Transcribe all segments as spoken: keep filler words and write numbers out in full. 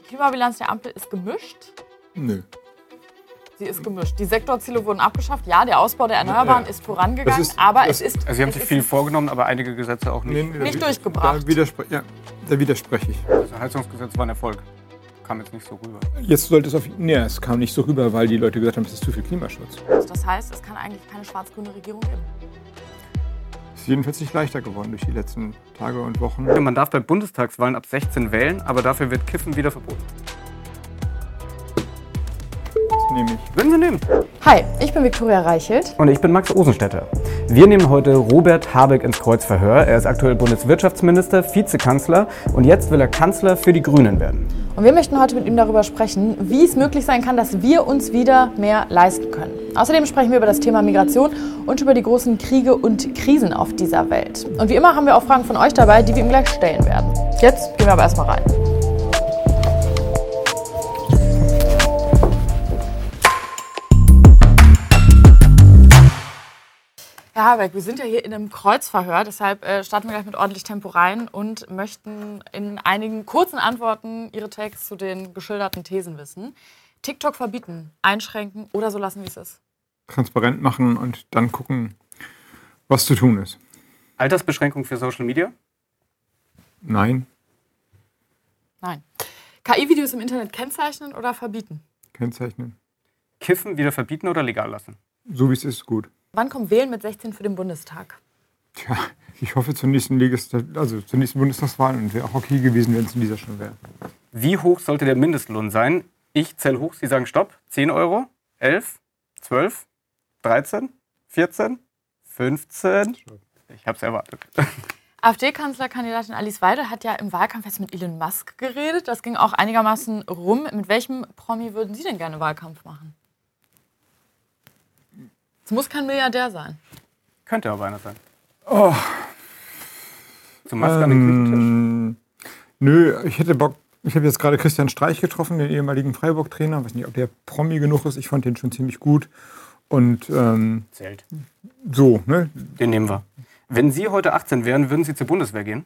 Klimabilanz der Ampel ist gemischt? Nö. Sie ist gemischt. Die Sektorziele wurden abgeschafft. Ja, der Ausbau der Erneuerbaren ja. ist vorangegangen, ist, aber das, es ist... Also Sie haben sich viel vorgenommen, aber einige Gesetze auch nicht, nee, nee, nicht da, durchgebracht. Da, widerspre ja, da widerspreche ich. Das Heizungsgesetz war ein Erfolg. Kam jetzt nicht so rüber. Jetzt sollte es auf... Nee, es kam nicht so rüber, weil die Leute gesagt haben, es ist zu viel Klimaschutz. Das heißt, es kann eigentlich keine schwarz-grüne Regierung geben. Es ist jedenfalls nicht leichter geworden durch die letzten Tage und Wochen. Man darf bei Bundestagswahlen ab sechzehn wählen, aber dafür wird Kiffen wieder verboten. Das nehme ich. Würden Sie nehmen? Hi, ich bin Viktoria Reichelt. Und ich bin Max Osenstädter. Wir nehmen heute Robert Habeck ins Kreuzverhör. Er ist aktuell Bundeswirtschaftsminister, Vizekanzler und jetzt will er Kanzler für die Grünen werden. Und wir möchten heute mit ihm darüber sprechen, wie es möglich sein kann, dass wir uns wieder mehr leisten können. Außerdem sprechen wir über das Thema Migration und über die großen Kriege und Krisen auf dieser Welt. Und wie immer haben wir auch Fragen von euch dabei, die wir ihm gleich stellen werden. Jetzt gehen wir aber erstmal rein. Herr Habeck, wir sind ja hier in einem Kreuzverhör, deshalb äh, starten wir gleich mit ordentlich Tempo rein und möchten in einigen kurzen Antworten Ihre Takes zu den geschilderten Thesen wissen. TikTok verbieten, einschränken oder so lassen, wie es ist? Transparent machen und dann gucken, was zu tun ist. Altersbeschränkung für Social Media? Nein. Nein. K I-Videos im Internet kennzeichnen oder verbieten? Kennzeichnen. Kiffen wieder verbieten oder legal lassen? So wie es ist, gut. Wann kommt Wählen mit sechzehn für den Bundestag? Tja, ich hoffe zur nächsten Legist also zur nächsten Bundestagswahl und wäre auch okay gewesen, wenn es in dieser schon wäre. Wie hoch sollte der Mindestlohn sein? Ich zähle hoch, Sie sagen Stopp. zehn Euro, elf, zwölf, dreizehn, vierzehn, fünfzehn. Ich hab's erwartet. AfD-Kanzlerkandidatin Alice Weidel hat ja im Wahlkampf jetzt mit Elon Musk geredet. Das ging auch einigermaßen rum. Mit welchem Promi würden Sie denn gerne Wahlkampf machen? Es muss kein Milliardär sein. Könnte aber einer sein. Oh. Zum Musk an den Küchentisch? Ähm, nö, ich hätte Bock. Ich habe jetzt gerade Christian Streich getroffen, den ehemaligen Freiburg-Trainer. Ich weiß nicht, ob der Promi genug ist. Ich fand den schon ziemlich gut. Und ähm, Zählt. So, ne? Den nehmen wir. Wenn Sie heute achtzehn wären, würden Sie zur Bundeswehr gehen?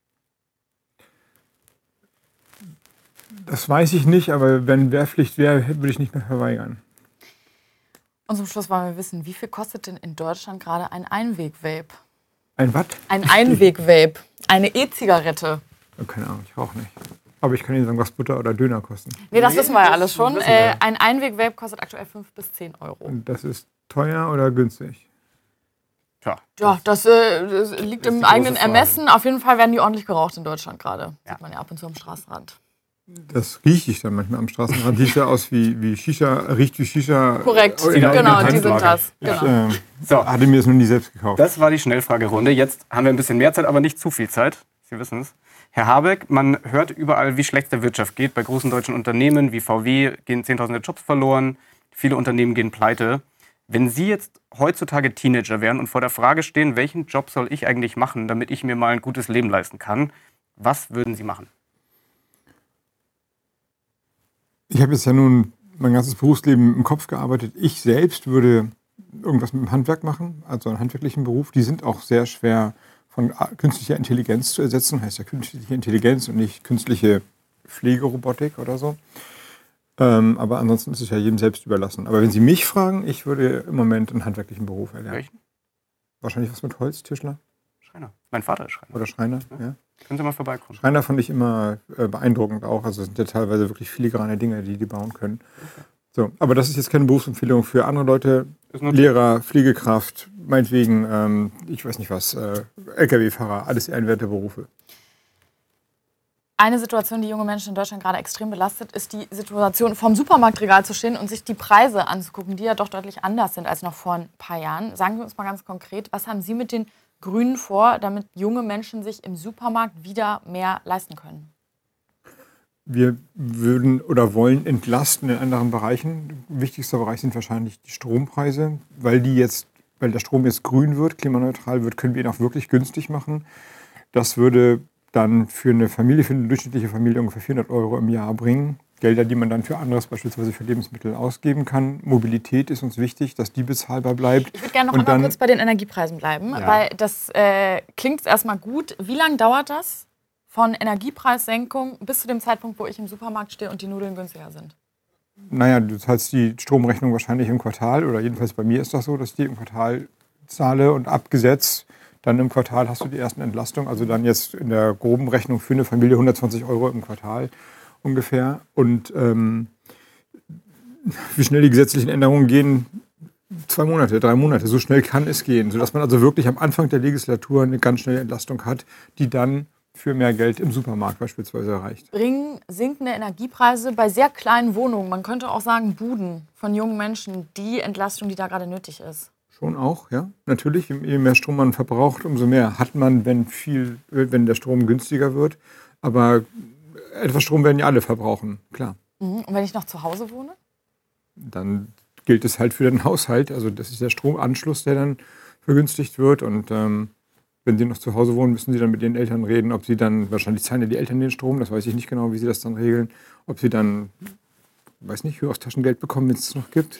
Das weiß ich nicht, aber wenn Wehrpflicht wäre, würde ich nicht mehr verweigern. Und zum Schluss wollen wir wissen, wie viel kostet denn in Deutschland gerade ein Einweg-Vape? Ein was? Ein Einweg-Vape. Eine E-Zigarette. Keine Ahnung, ich rauche nicht. Aber ich kann Ihnen sagen, was Butter oder Döner kosten. Nee, das Nee, wissen wir ja das alles schon. wissen wir. Äh, ein Einweg-Vape kostet aktuell fünf bis zehn Euro. Und das ist teuer oder günstig? Tja. Ja, das, äh, das liegt ist im die eigenen große Frage. Ermessen. Auf jeden Fall werden die ordentlich geraucht in Deutschland gerade. Ja. Sieht man ja ab und zu am Straßenrand. Das rieche ich dann manchmal am Straßenrand. Sieht ja aus wie, wie Shisha, riecht wie Shisha. Korrekt, in der genau, eigenen die sind Handlage. das. Genau. Ich äh, So. hatte mir das noch nie selbst gekauft. Das war die Schnellfragerunde. Jetzt haben wir ein bisschen mehr Zeit, aber nicht zu viel Zeit. Sie wissen es. Herr Habeck, man hört überall, wie schlecht es der Wirtschaft geht. Bei großen deutschen Unternehmen wie V W gehen Zehntausende Jobs verloren. Viele Unternehmen gehen pleite. Wenn Sie jetzt heutzutage Teenager wären und vor der Frage stehen, welchen Job soll ich eigentlich machen, damit ich mir mal ein gutes Leben leisten kann, was würden Sie machen? Ich habe jetzt ja nun mein ganzes Berufsleben im Kopf gearbeitet. Ich selbst würde irgendwas mit dem Handwerk machen, also einen handwerklichen Beruf. Die sind auch sehr schwer von künstlicher Intelligenz zu ersetzen. Heißt ja künstliche Intelligenz und nicht künstliche Pflegerobotik oder so. Ähm, aber ansonsten ist es ja jedem selbst überlassen. Aber wenn Sie mich fragen, ich würde im Moment einen handwerklichen Beruf erlernen. Welchen? Wahrscheinlich was mit Holz, Tischler Schreiner. Mein Vater ist Schreiner. oder Schreiner. Ja. Können Sie mal vorbeikommen? Schreiner fand ich immer äh, beeindruckend auch. Also es sind ja teilweise wirklich filigrane Dinge, die die bauen können. So, aber das ist jetzt keine Berufsempfehlung für andere Leute. Ist nur Lehrer, Pflegekraft, meinetwegen, ähm, ich weiß nicht was, äh, L K W-Fahrer, alles ehrenwerte Berufe. Eine Situation, die junge Menschen in Deutschland gerade extrem belastet, ist die Situation, vorm Supermarktregal zu stehen und sich die Preise anzugucken, die ja doch deutlich anders sind als noch vor ein paar Jahren. Sagen Sie uns mal ganz konkret, was haben Sie mit den Grünen vor, damit junge Menschen sich im Supermarkt wieder mehr leisten können? Wir würden oder wollen entlasten in anderen Bereichen. Wichtigster Bereich sind wahrscheinlich die Strompreise, weil die jetzt, weil der Strom jetzt grün wird, klimaneutral wird, können wir ihn auch wirklich günstig machen. Das würde dann für eine Familie, für eine durchschnittliche Familie ungefähr vierhundert Euro im Jahr bringen. Gelder, die man dann für anderes, beispielsweise für Lebensmittel ausgeben kann. Mobilität ist uns wichtig, dass die bezahlbar bleibt. Ich würde gerne noch Und einmal dann- kurz bei den Energiepreisen bleiben, Ja. weil das äh, klingt erstmal gut. Wie lange dauert das, von Energiepreissenkung bis zu dem Zeitpunkt, wo ich im Supermarkt stehe und die Nudeln günstiger sind? Naja, du zahlst die Stromrechnung wahrscheinlich im Quartal, oder jedenfalls bei mir ist das so, dass ich die im Quartal zahle und abgesetzt. Dann im Quartal hast du die ersten Entlastungen, also dann jetzt in der groben Rechnung für eine Familie hundertzwanzig Euro im Quartal ungefähr. Und ähm, wie schnell die gesetzlichen Änderungen gehen, zwei Monate, drei Monate, so schnell kann es gehen, sodass man also wirklich am Anfang der Legislatur eine ganz schnelle Entlastung hat, die dann für mehr Geld im Supermarkt beispielsweise erreicht. Bringen sinkende Energiepreise bei sehr kleinen Wohnungen, man könnte auch sagen Buden von jungen Menschen, die Entlastung, die da gerade nötig ist? Schon auch, ja. Natürlich, je mehr Strom man verbraucht, umso mehr hat man, wenn viel, wenn der Strom günstiger wird. Aber etwas Strom werden ja alle verbrauchen, klar. Und wenn ich noch zu Hause wohne? Dann gilt es halt für den Haushalt. Also das ist der Stromanschluss, der dann vergünstigt wird. Und ähm, wenn Sie noch zu Hause wohnen, müssen Sie dann mit Ihren Eltern reden, ob Sie dann, wahrscheinlich zahlen ja die Eltern den Strom, das weiß ich nicht genau, wie Sie das dann regeln, ob Sie dann, weiß nicht, höheres Taschengeld bekommen, wenn es es noch gibt.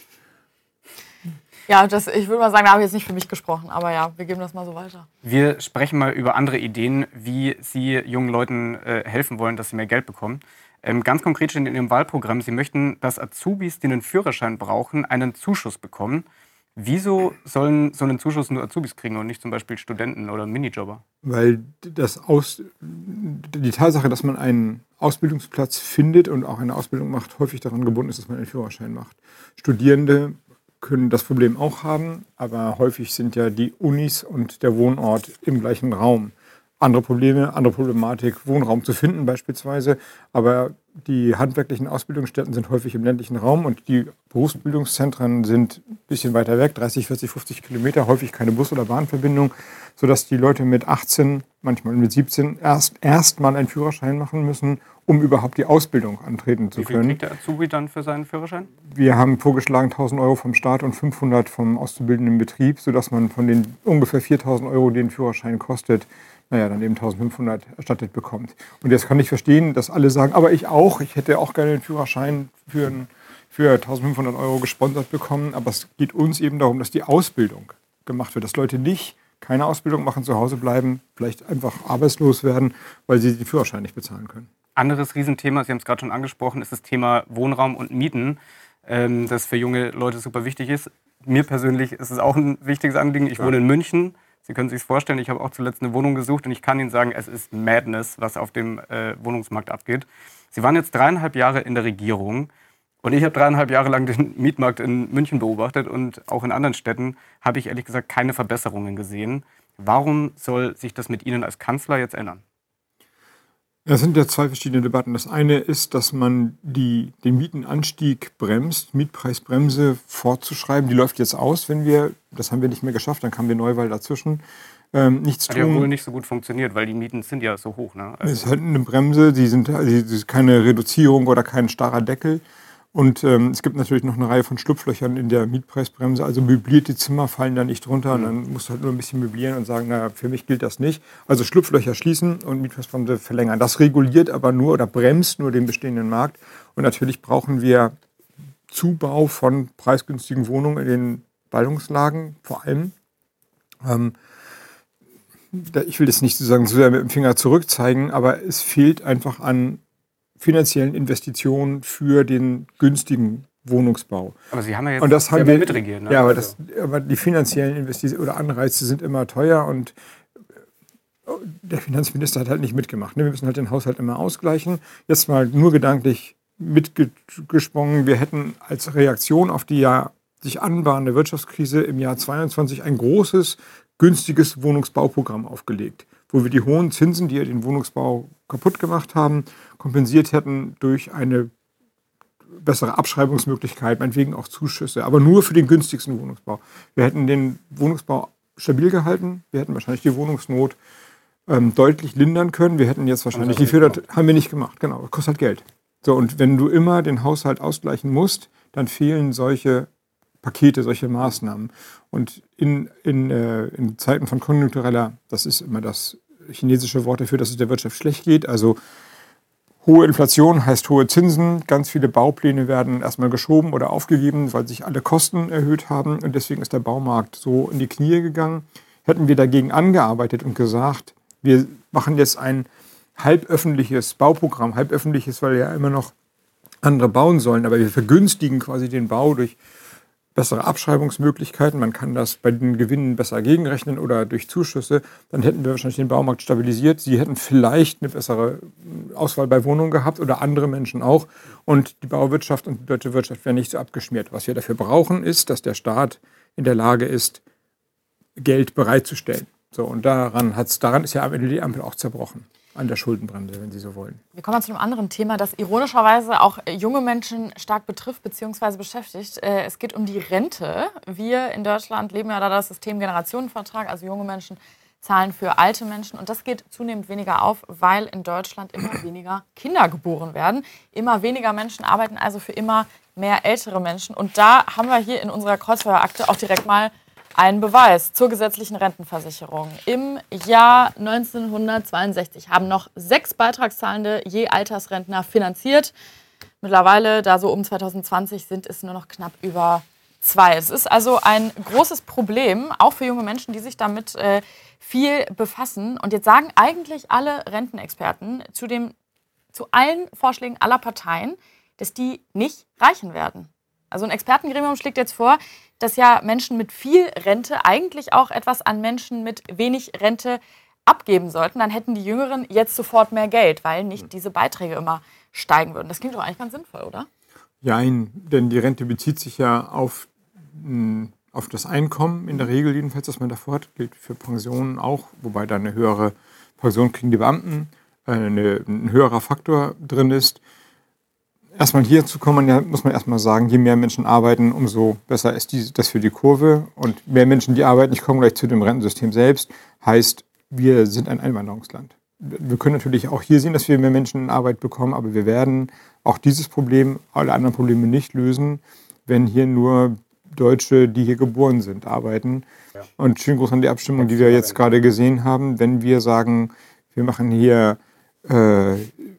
Ja, das, ich würde mal sagen, da habe ich jetzt nicht für mich gesprochen, aber ja, wir geben das mal so weiter. Wir sprechen mal über andere Ideen, wie Sie jungen Leuten äh, helfen wollen, dass sie mehr Geld bekommen. Ähm, ganz konkret steht in Ihrem Wahlprogramm, Sie möchten, dass Azubis, die einen Führerschein brauchen, einen Zuschuss bekommen. Wieso sollen so einen Zuschuss nur Azubis kriegen und nicht zum Beispiel Studenten oder Minijobber? Weil das Aus, die Tatsache, dass man einen Ausbildungsplatz findet und auch eine Ausbildung macht, häufig daran gebunden ist, dass man einen Führerschein macht. Studierende können das Problem auch haben, aber häufig sind ja die Unis und der Wohnort im gleichen Raum. Andere Probleme, andere Problematik, Wohnraum zu finden beispielsweise, aber die handwerklichen Ausbildungsstätten sind häufig im ländlichen Raum und die Berufsbildungszentren sind ein bisschen weiter weg, dreißig, vierzig, fünfzig Kilometer, häufig keine Bus- oder Bahnverbindung, sodass die Leute mit achtzehn, manchmal mit siebzehn erst, erst mal einen Führerschein machen müssen, um überhaupt die Ausbildung antreten zu können. Wie viel kriegt der Azubi dann für seinen Führerschein? Wir haben vorgeschlagen tausend Euro vom Staat und fünfhundert vom auszubildenden Betrieb, sodass man von den ungefähr viertausend Euro, die ein Führerschein kostet, naja, dann eben eintausendfünfhundert erstattet bekommt. Und jetzt kann ich verstehen, dass alle sagen, aber ich auch, ich hätte auch gerne einen Führerschein für, für eintausendfünfhundert Euro gesponsert bekommen. Aber es geht uns eben darum, dass die Ausbildung gemacht wird, dass Leute nicht keine Ausbildung machen, zu Hause bleiben, vielleicht einfach arbeitslos werden, weil sie den Führerschein nicht bezahlen können. Anderes Riesenthema, Sie haben es gerade schon angesprochen, ist das Thema Wohnraum und Mieten, ähm, das für junge Leute super wichtig ist. Mir persönlich ist es auch ein wichtiges Anliegen. Ich wohne in München. Sie können sich vorstellen, ich habe auch zuletzt eine Wohnung gesucht und ich kann Ihnen sagen, es ist Madness, was auf dem äh, Wohnungsmarkt abgeht. Sie waren jetzt dreieinhalb Jahre in der Regierung und ich habe dreieinhalb Jahre lang den Mietmarkt in München beobachtet und auch in anderen Städten habe ich ehrlich gesagt keine Verbesserungen gesehen. Warum soll sich das mit Ihnen als Kanzler jetzt ändern? Es sind ja zwei verschiedene Debatten. Das eine ist, dass man die, den Mietenanstieg bremst, Mietpreisbremse fortzuschreiben. Die läuft jetzt aus, wenn wir, das haben wir nicht mehr geschafft, dann kam die Neuwahl dazwischen. Ähm, nichts Hat tun. ja wohl nicht so gut funktioniert, weil die Mieten sind ja so hoch. Ne? Also es ist halt eine Bremse, die sind, die ist keine Reduzierung oder kein starrer Deckel. Und ähm, es gibt natürlich noch eine Reihe von Schlupflöchern in der Mietpreisbremse. Also möblierte Zimmer fallen da nicht drunter. Und dann musst du halt nur ein bisschen möblieren und sagen, naja, für mich gilt das nicht. Also Schlupflöcher schließen und Mietpreisbremse verlängern. Das reguliert aber nur oder bremst nur den bestehenden Markt. Und natürlich brauchen wir Zubau von preisgünstigen Wohnungen in den Ballungslagen vor allem. Ähm, ich will das nicht sozusagen so sehr mit dem Finger zurückzeigen, aber es fehlt einfach an finanziellen Investitionen für den günstigen Wohnungsbau. Aber Sie haben ja jetzt und das haben wir mitregiert. Ne? Ja, aber, das, aber die finanziellen Investitionen oder Anreize sind immer teuer und der Finanzminister hat halt nicht mitgemacht. Wir müssen halt den Haushalt immer ausgleichen. Jetzt mal nur gedanklich mitgesprungen. Wir hätten als Reaktion auf die ja sich anbahnende Wirtschaftskrise im Jahr zweiundzwanzig ein großes, günstiges Wohnungsbauprogramm aufgelegt, wo wir die hohen Zinsen, die ja den Wohnungsbau kaputt gemacht haben, kompensiert hätten durch eine bessere Abschreibungsmöglichkeit, meinetwegen auch Zuschüsse, aber nur für den günstigsten Wohnungsbau. Wir hätten den Wohnungsbau stabil gehalten, wir hätten wahrscheinlich die Wohnungsnot ähm, deutlich lindern können, wir hätten jetzt wahrscheinlich die Förder... Haben wir nicht gemacht, genau, das kostet halt Geld. So, und wenn du immer den Haushalt ausgleichen musst, dann fehlen solche Pakete, solche Maßnahmen. Und in, in, äh, in Zeiten von konjunktureller, das ist immer das chinesische Wort dafür, dass es der Wirtschaft schlecht geht, also hohe Inflation heißt hohe Zinsen, ganz viele Baupläne werden erstmal geschoben oder aufgegeben, weil sich alle Kosten erhöht haben und deswegen ist der Baumarkt so in die Knie gegangen. Hätten wir dagegen angearbeitet und gesagt, wir machen jetzt ein halb öffentliches Bauprogramm, halb öffentliches, weil ja immer noch andere bauen sollen, aber wir vergünstigen quasi den Bau durch bessere Abschreibungsmöglichkeiten, man kann das bei den Gewinnen besser gegenrechnen oder durch Zuschüsse, dann hätten wir wahrscheinlich den Baumarkt stabilisiert. Sie hätten vielleicht eine bessere Auswahl bei Wohnungen gehabt oder andere Menschen auch. Und die Bauwirtschaft und die deutsche Wirtschaft wären nicht so abgeschmiert. Was wir dafür brauchen, ist, dass der Staat in der Lage ist, Geld bereitzustellen. So, und daran, hat's, daran ist ja am Ende die Ampel auch zerbrochen. An der Schuldenbremse, wenn Sie so wollen. Wir kommen mal zu einem anderen Thema, das ironischerweise auch junge Menschen stark betrifft bzw. beschäftigt. Es geht um die Rente. Wir in Deutschland leben ja da das System Generationenvertrag, also junge Menschen zahlen für alte Menschen. Und das geht zunehmend weniger auf, weil in Deutschland immer weniger Kinder geboren werden. Immer weniger Menschen arbeiten also für immer mehr ältere Menschen. Und da haben wir hier in unserer Kreuzfeuerakte auch direkt mal ein Beweis zur gesetzlichen Rentenversicherung. Im Jahr neunzehnhundertzweiundsechzig haben noch sechs Beitragszahlende je Altersrentner finanziert. Mittlerweile, da so um zweitausendzwanzig, sind es nur noch knapp über zwei. Es ist also ein großes Problem, auch für junge Menschen, die sich damit äh, viel befassen. Und jetzt sagen eigentlich alle Rentenexperten zu, dem, zu allen Vorschlägen aller Parteien, dass die nicht reichen werden. Also ein Expertengremium schlägt jetzt vor, dass ja Menschen mit viel Rente eigentlich auch etwas an Menschen mit wenig Rente abgeben sollten. Dann hätten die Jüngeren jetzt sofort mehr Geld, weil nicht diese Beiträge immer steigen würden. Das klingt doch eigentlich ganz sinnvoll, oder? Nein, denn die Rente bezieht sich ja auf, mh, auf das Einkommen, in der Regel jedenfalls, das man davor hat. Gilt für Pensionen auch, wobei da eine höhere Pension kriegen die Beamten, äh, eine, ein höherer Faktor drin ist. Erstmal hierzu kommen, ja, muss man erstmal sagen, je mehr Menschen arbeiten, umso besser ist die, das für die Kurve. Und mehr Menschen, die arbeiten, ich komme gleich zu dem Rentensystem selbst, heißt, wir sind ein Einwanderungsland. Wir können natürlich auch hier sehen, dass wir mehr Menschen in Arbeit bekommen, aber wir werden auch dieses Problem, alle anderen Probleme nicht lösen, wenn hier nur Deutsche, die hier geboren sind, arbeiten. Ja. Und schönen Gruß an die Abstimmung, die wir jetzt gerade gesehen haben. Wenn wir sagen, wir machen hier äh,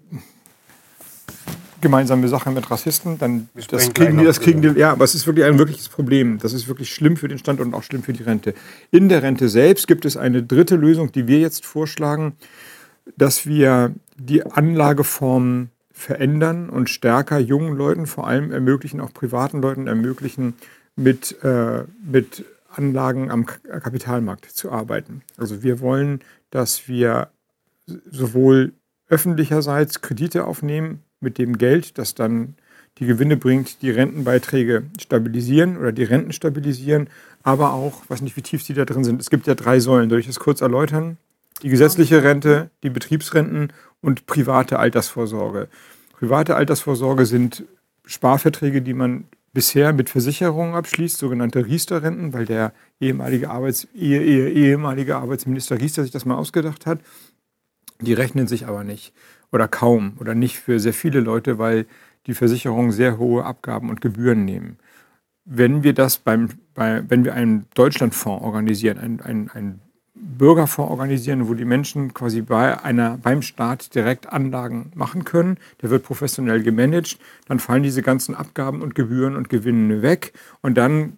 gemeinsame Sache mit Rassisten, dann das kriegen die, das kriegen die, ja, aber es ist wirklich ein wirkliches Problem. Das ist wirklich schlimm für den Standort und auch schlimm für die Rente. In der Rente selbst gibt es eine dritte Lösung, die wir jetzt vorschlagen, dass wir die Anlageformen verändern und stärker jungen Leuten, vor allem ermöglichen, auch privaten Leuten ermöglichen, mit, äh, mit Anlagen am Kapitalmarkt zu arbeiten. Also wir wollen, dass wir sowohl öffentlicherseits Kredite aufnehmen, mit dem Geld, das dann die Gewinne bringt, die Rentenbeiträge stabilisieren oder die Renten stabilisieren, aber auch, ich weiß nicht, wie tief die da drin sind. Es gibt ja drei Säulen, soll ich das kurz erläutern? Die gesetzliche Rente, die Betriebsrenten und private Altersvorsorge. Private Altersvorsorge sind Sparverträge, die man bisher mit Versicherungen abschließt, sogenannte Riester-Renten, weil der ehemalige, Arbeits-, ehe, ehe, ehemalige Arbeitsminister Riester sich das mal ausgedacht hat. Die rechnen sich aber nicht. Oder kaum oder nicht für sehr viele Leute, weil die Versicherungen sehr hohe Abgaben und Gebühren nehmen. Wenn wir das beim, bei, wenn wir einen Deutschlandfonds organisieren, einen, einen, einen Bürgerfonds organisieren, wo die Menschen quasi bei einer, beim Staat direkt Anlagen machen können, der wird professionell gemanagt, dann fallen diese ganzen Abgaben und Gebühren und Gewinne weg und dann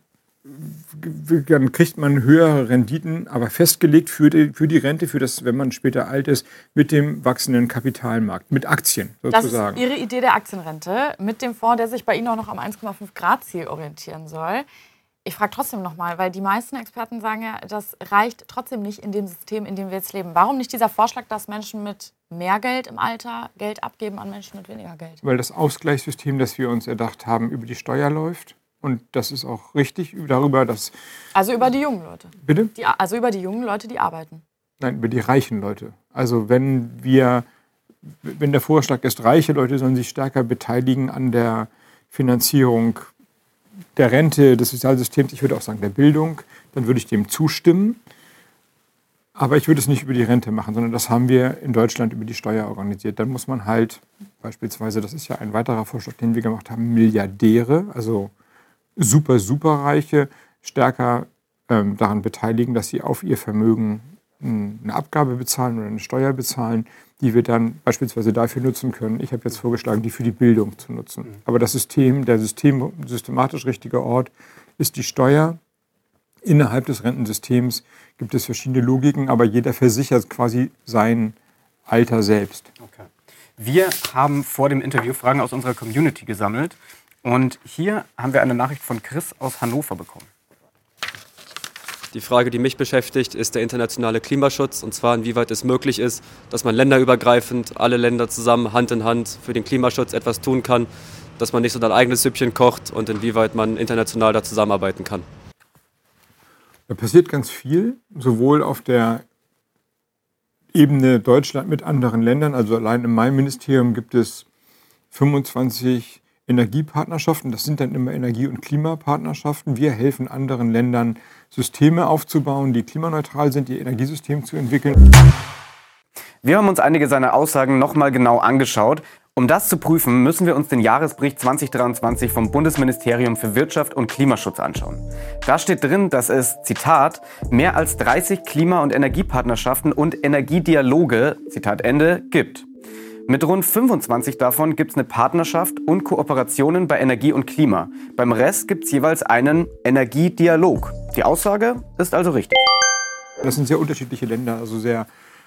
dann kriegt man höhere Renditen, aber festgelegt für die, für die Rente, für das, wenn man später alt ist, mit dem wachsenden Kapitalmarkt, mit Aktien sozusagen. Das ist Ihre Idee der Aktienrente mit dem Fonds, der sich bei Ihnen auch noch am eins Komma fünf Grad Ziel orientieren soll. Ich frage trotzdem nochmal, weil die meisten Experten sagen ja, das reicht trotzdem nicht in dem System, in dem wir jetzt leben. Warum nicht dieser Vorschlag, dass Menschen mit mehr Geld im Alter Geld abgeben an Menschen mit weniger Geld? Weil das Ausgleichssystem, das wir uns erdacht haben, über die Steuer läuft. Und das ist auch richtig darüber, dass... Also über die jungen Leute? Bitte? Die, also über die jungen Leute, die arbeiten? Nein, über die reichen Leute. Also wenn wir, wenn der Vorschlag ist, reiche Leute sollen sich stärker beteiligen an der Finanzierung der Rente, des Sozialsystems, ich würde auch sagen der Bildung, dann würde ich dem zustimmen. Aber ich würde es nicht über die Rente machen, sondern das haben wir in Deutschland über die Steuer organisiert. Dann muss man halt beispielsweise, das ist ja ein weiterer Vorschlag, den wir gemacht haben, Milliardäre, also super, super Reiche, stärker ähm, daran beteiligen, dass sie auf ihr Vermögen eine Abgabe bezahlen oder eine Steuer bezahlen, die wir dann beispielsweise dafür nutzen können. Ich habe jetzt vorgeschlagen, die für die Bildung zu nutzen. Aber das System, der System, systematisch richtige Ort ist die Steuer. Innerhalb des Rentensystems gibt es verschiedene Logiken, aber jeder versichert quasi sein Alter selbst. Okay. Wir haben vor dem Interview Fragen aus unserer Community gesammelt. Und hier haben wir eine Nachricht von Chris aus Hannover bekommen. Die Frage, die mich beschäftigt, ist der internationale Klimaschutz. Und zwar, inwieweit es möglich ist, dass man länderübergreifend, alle Länder zusammen, Hand in Hand für den Klimaschutz etwas tun kann. Dass man nicht so ein eigenes Süppchen kocht und inwieweit man international da zusammenarbeiten kann. Da passiert ganz viel, sowohl auf der Ebene Deutschland mit anderen Ländern. Also allein in meinem Ministerium gibt es fünfundzwanzig Energiepartnerschaften. Das sind dann immer Energie- und Klimapartnerschaften. Wir helfen anderen Ländern, Systeme aufzubauen, die klimaneutral sind, ihr Energiesystem zu entwickeln. Wir haben uns einige seiner Aussagen nochmal genau angeschaut. Um das zu prüfen, müssen wir uns den Jahresbericht zwanzig dreiundzwanzig vom Bundesministerium für Wirtschaft und Klimaschutz anschauen. Da steht drin, dass es, Zitat, mehr als dreißig Klima- und Energiepartnerschaften und Energiedialoge, Zitat Ende, gibt. Mit rund fünfundzwanzig davon gibt es eine Partnerschaft und Kooperationen bei Energie und Klima. Beim Rest gibt es jeweils einen Energiedialog. Die Aussage ist also richtig. Das sind sehr unterschiedliche Länder, also sehr,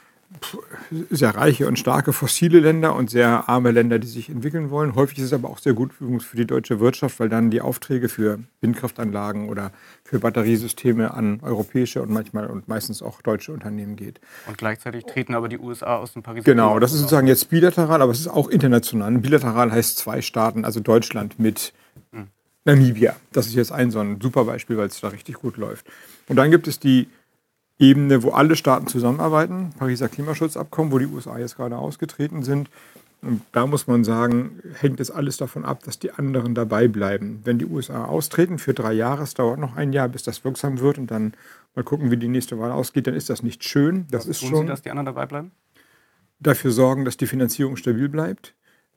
sehr reiche und starke fossile Länder und sehr arme Länder, die sich entwickeln wollen. Häufig ist es aber auch sehr gut für die deutsche Wirtschaft, weil dann die Aufträge für Windkraftanlagen oder für Batteriesysteme an europäische und manchmal und meistens auch deutsche Unternehmen geht. Und gleichzeitig treten aber die U S A aus dem Pariser Genau, das ist sozusagen jetzt bilateral, aber es ist auch international. Bilateral heißt zwei Staaten, also Deutschland mit hm. Namibia. Das ist jetzt ein so ein super Beispiel, weil es da richtig gut läuft. Und dann gibt es die Ebene, wo alle Staaten zusammenarbeiten, Pariser Klimaschutzabkommen, wo die U S A jetzt gerade ausgetreten sind. Und da muss man sagen, hängt es alles davon ab, dass die anderen dabei bleiben. Wenn die U S A austreten für drei Jahre, es dauert noch ein Jahr, bis das wirksam wird und dann mal gucken, wie die nächste Wahl ausgeht, dann ist das nicht schön. Das ist tun schon Sie, dass die anderen dabei bleiben? Dafür sorgen, dass die Finanzierung stabil bleibt,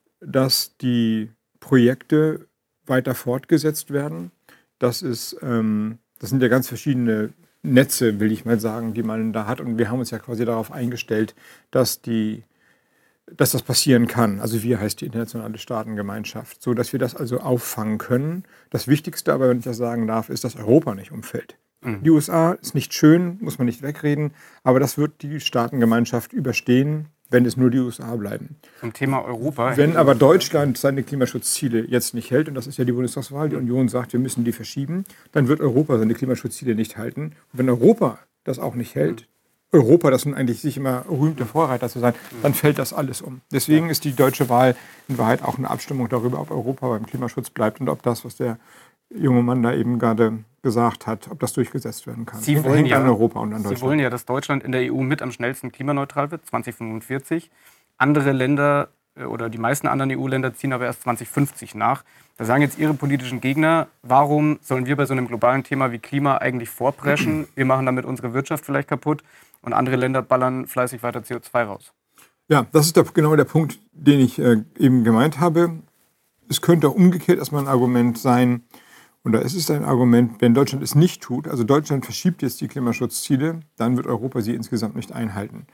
dass die Projekte weiter fortgesetzt werden. Das ist, ähm, das sind ja ganz verschiedene Netze, will ich mal sagen, die man da hat. Und wir haben uns ja quasi darauf eingestellt, dass, die, dass das passieren kann. Also wir heißt die internationale Staatengemeinschaft, so dass wir das also auffangen können. Das Wichtigste aber, wenn ich das sagen darf, ist, dass Europa nicht umfällt. Mhm. Die U S A ist nicht schön, muss man nicht wegreden, aber das wird die Staatengemeinschaft überstehen, wenn es nur die U S A bleiben. Zum Thema Europa. Wenn aber Deutschland seine Klimaschutzziele jetzt nicht hält, und das ist ja die Bundestagswahl, die Union sagt, wir müssen die verschieben, dann wird Europa seine Klimaschutzziele nicht halten. Und wenn Europa das auch nicht hält, Europa, das nun eigentlich sich immer rühmt, der Vorreiter zu sein, dann fällt das alles um. Deswegen ist die deutsche Wahl in Wahrheit auch eine Abstimmung darüber, ob Europa beim Klimaschutz bleibt und ob das, was der junge Mann da eben gerade gesagt hat, ob das durchgesetzt werden kann. Sie wollen ja, an Europa und an Sie Deutschland. wollen ja, dass Deutschland in der E U mit am schnellsten klimaneutral wird, zwanzig fünfundvierzig. Andere Länder oder die meisten anderen E U-Länder ziehen aber erst zwanzig fünfzig nach. Da sagen jetzt Ihre politischen Gegner, warum sollen wir bei so einem globalen Thema wie Klima eigentlich vorpreschen? Wir machen damit unsere Wirtschaft vielleicht kaputt und andere Länder ballern fleißig weiter C O zwei raus. Ja, das ist der, genau der Punkt, den ich äh, eben gemeint habe. Es könnte auch umgekehrt erstmal ein Argument sein, oder es ist ein Argument, wenn Deutschland es nicht tut, also Deutschland verschiebt jetzt die Klimaschutzziele, dann wird Europa sie insgesamt nicht einhalten.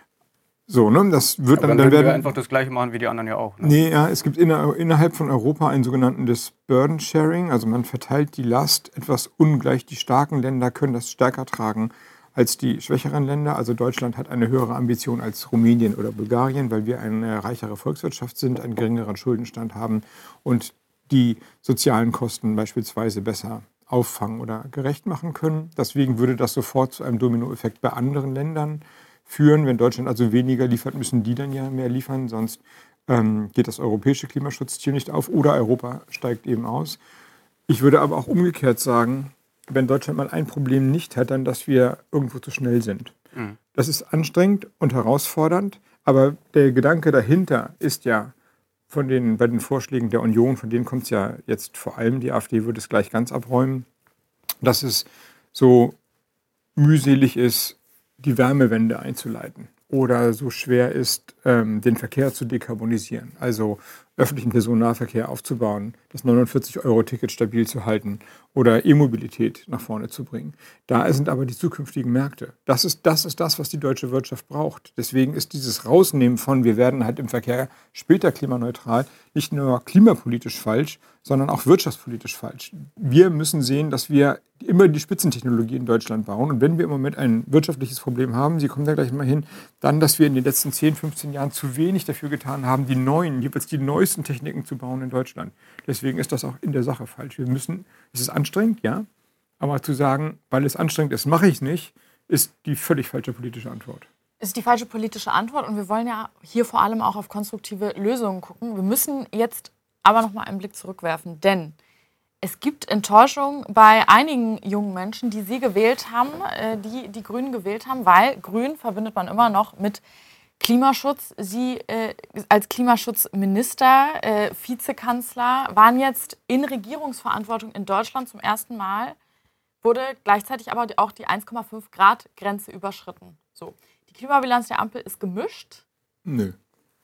So, ne, das wird aber dann, dann, dann werden wir einfach das Gleiche machen wie die anderen ja auch. Ne? Nee, ja, es gibt inner, innerhalb von Europa einen sogenannten das Burden Sharing, also man verteilt die Last etwas ungleich. Die starken Länder können das stärker tragen als die schwächeren Länder. Also Deutschland hat eine höhere Ambition als Rumänien oder Bulgarien, weil wir eine reichere Volkswirtschaft sind, einen geringeren Schuldenstand haben und die sozialen Kosten beispielsweise besser auffangen oder gerecht machen können. Deswegen würde das sofort zu einem Dominoeffekt bei anderen Ländern führen. Wenn Deutschland also weniger liefert, müssen die dann ja mehr liefern, sonst ähm, geht das europäische Klimaschutzziel nicht auf oder Europa steigt eben aus. Ich würde aber auch umgekehrt sagen, wenn Deutschland mal ein Problem nicht hat, dann, dass wir irgendwo zu schnell sind. Mhm. Das ist anstrengend und herausfordernd, aber der Gedanke dahinter ist ja, von den, bei den Vorschlägen der Union, von denen kommt es ja jetzt vor allem, die AfD würde es gleich ganz abräumen, dass es so mühselig ist, die Wärmewende einzuleiten oder so schwer ist, ähm, den Verkehr zu dekarbonisieren, also öffentlichen Personennahverkehr aufzubauen, das neunundvierzig Euro Ticket stabil zu halten oder E-Mobilität nach vorne zu bringen. Da sind aber die zukünftigen Märkte. Das ist, das ist das, was die deutsche Wirtschaft braucht. Deswegen ist dieses Rausnehmen von, wir werden halt im Verkehr später klimaneutral, nicht nur klimapolitisch falsch, sondern auch wirtschaftspolitisch falsch. Wir müssen sehen, dass wir immer die Spitzentechnologie in Deutschland bauen. Und wenn wir im Moment ein wirtschaftliches Problem haben, Sie kommen da gleich mal hin, dann, dass wir in den letzten zehn, fünfzehn letzten Jahren zu wenig dafür getan haben, die neuen, jeweils die neuesten Techniken zu bauen in Deutschland. Deswegen ist das auch in der Sache falsch. Wir müssen, es ist anstrengend, ja, aber zu sagen, weil es anstrengend ist, mache ich es nicht, ist die völlig falsche politische Antwort. Ist die falsche politische Antwort und wir wollen ja hier vor allem auch auf konstruktive Lösungen gucken. Wir müssen jetzt aber noch mal einen Blick zurückwerfen, denn es gibt Enttäuschung bei einigen jungen Menschen, die Sie gewählt haben, die die Grünen gewählt haben, weil Grün verbindet man immer noch mit Klimaschutz. Sie äh, als Klimaschutzminister, äh, Vizekanzler, waren jetzt in Regierungsverantwortung in Deutschland zum ersten Mal, wurde gleichzeitig aber auch die eins Komma fünf Grad Grenze überschritten. So. Die Klimabilanz der Ampel ist gemischt. Nö.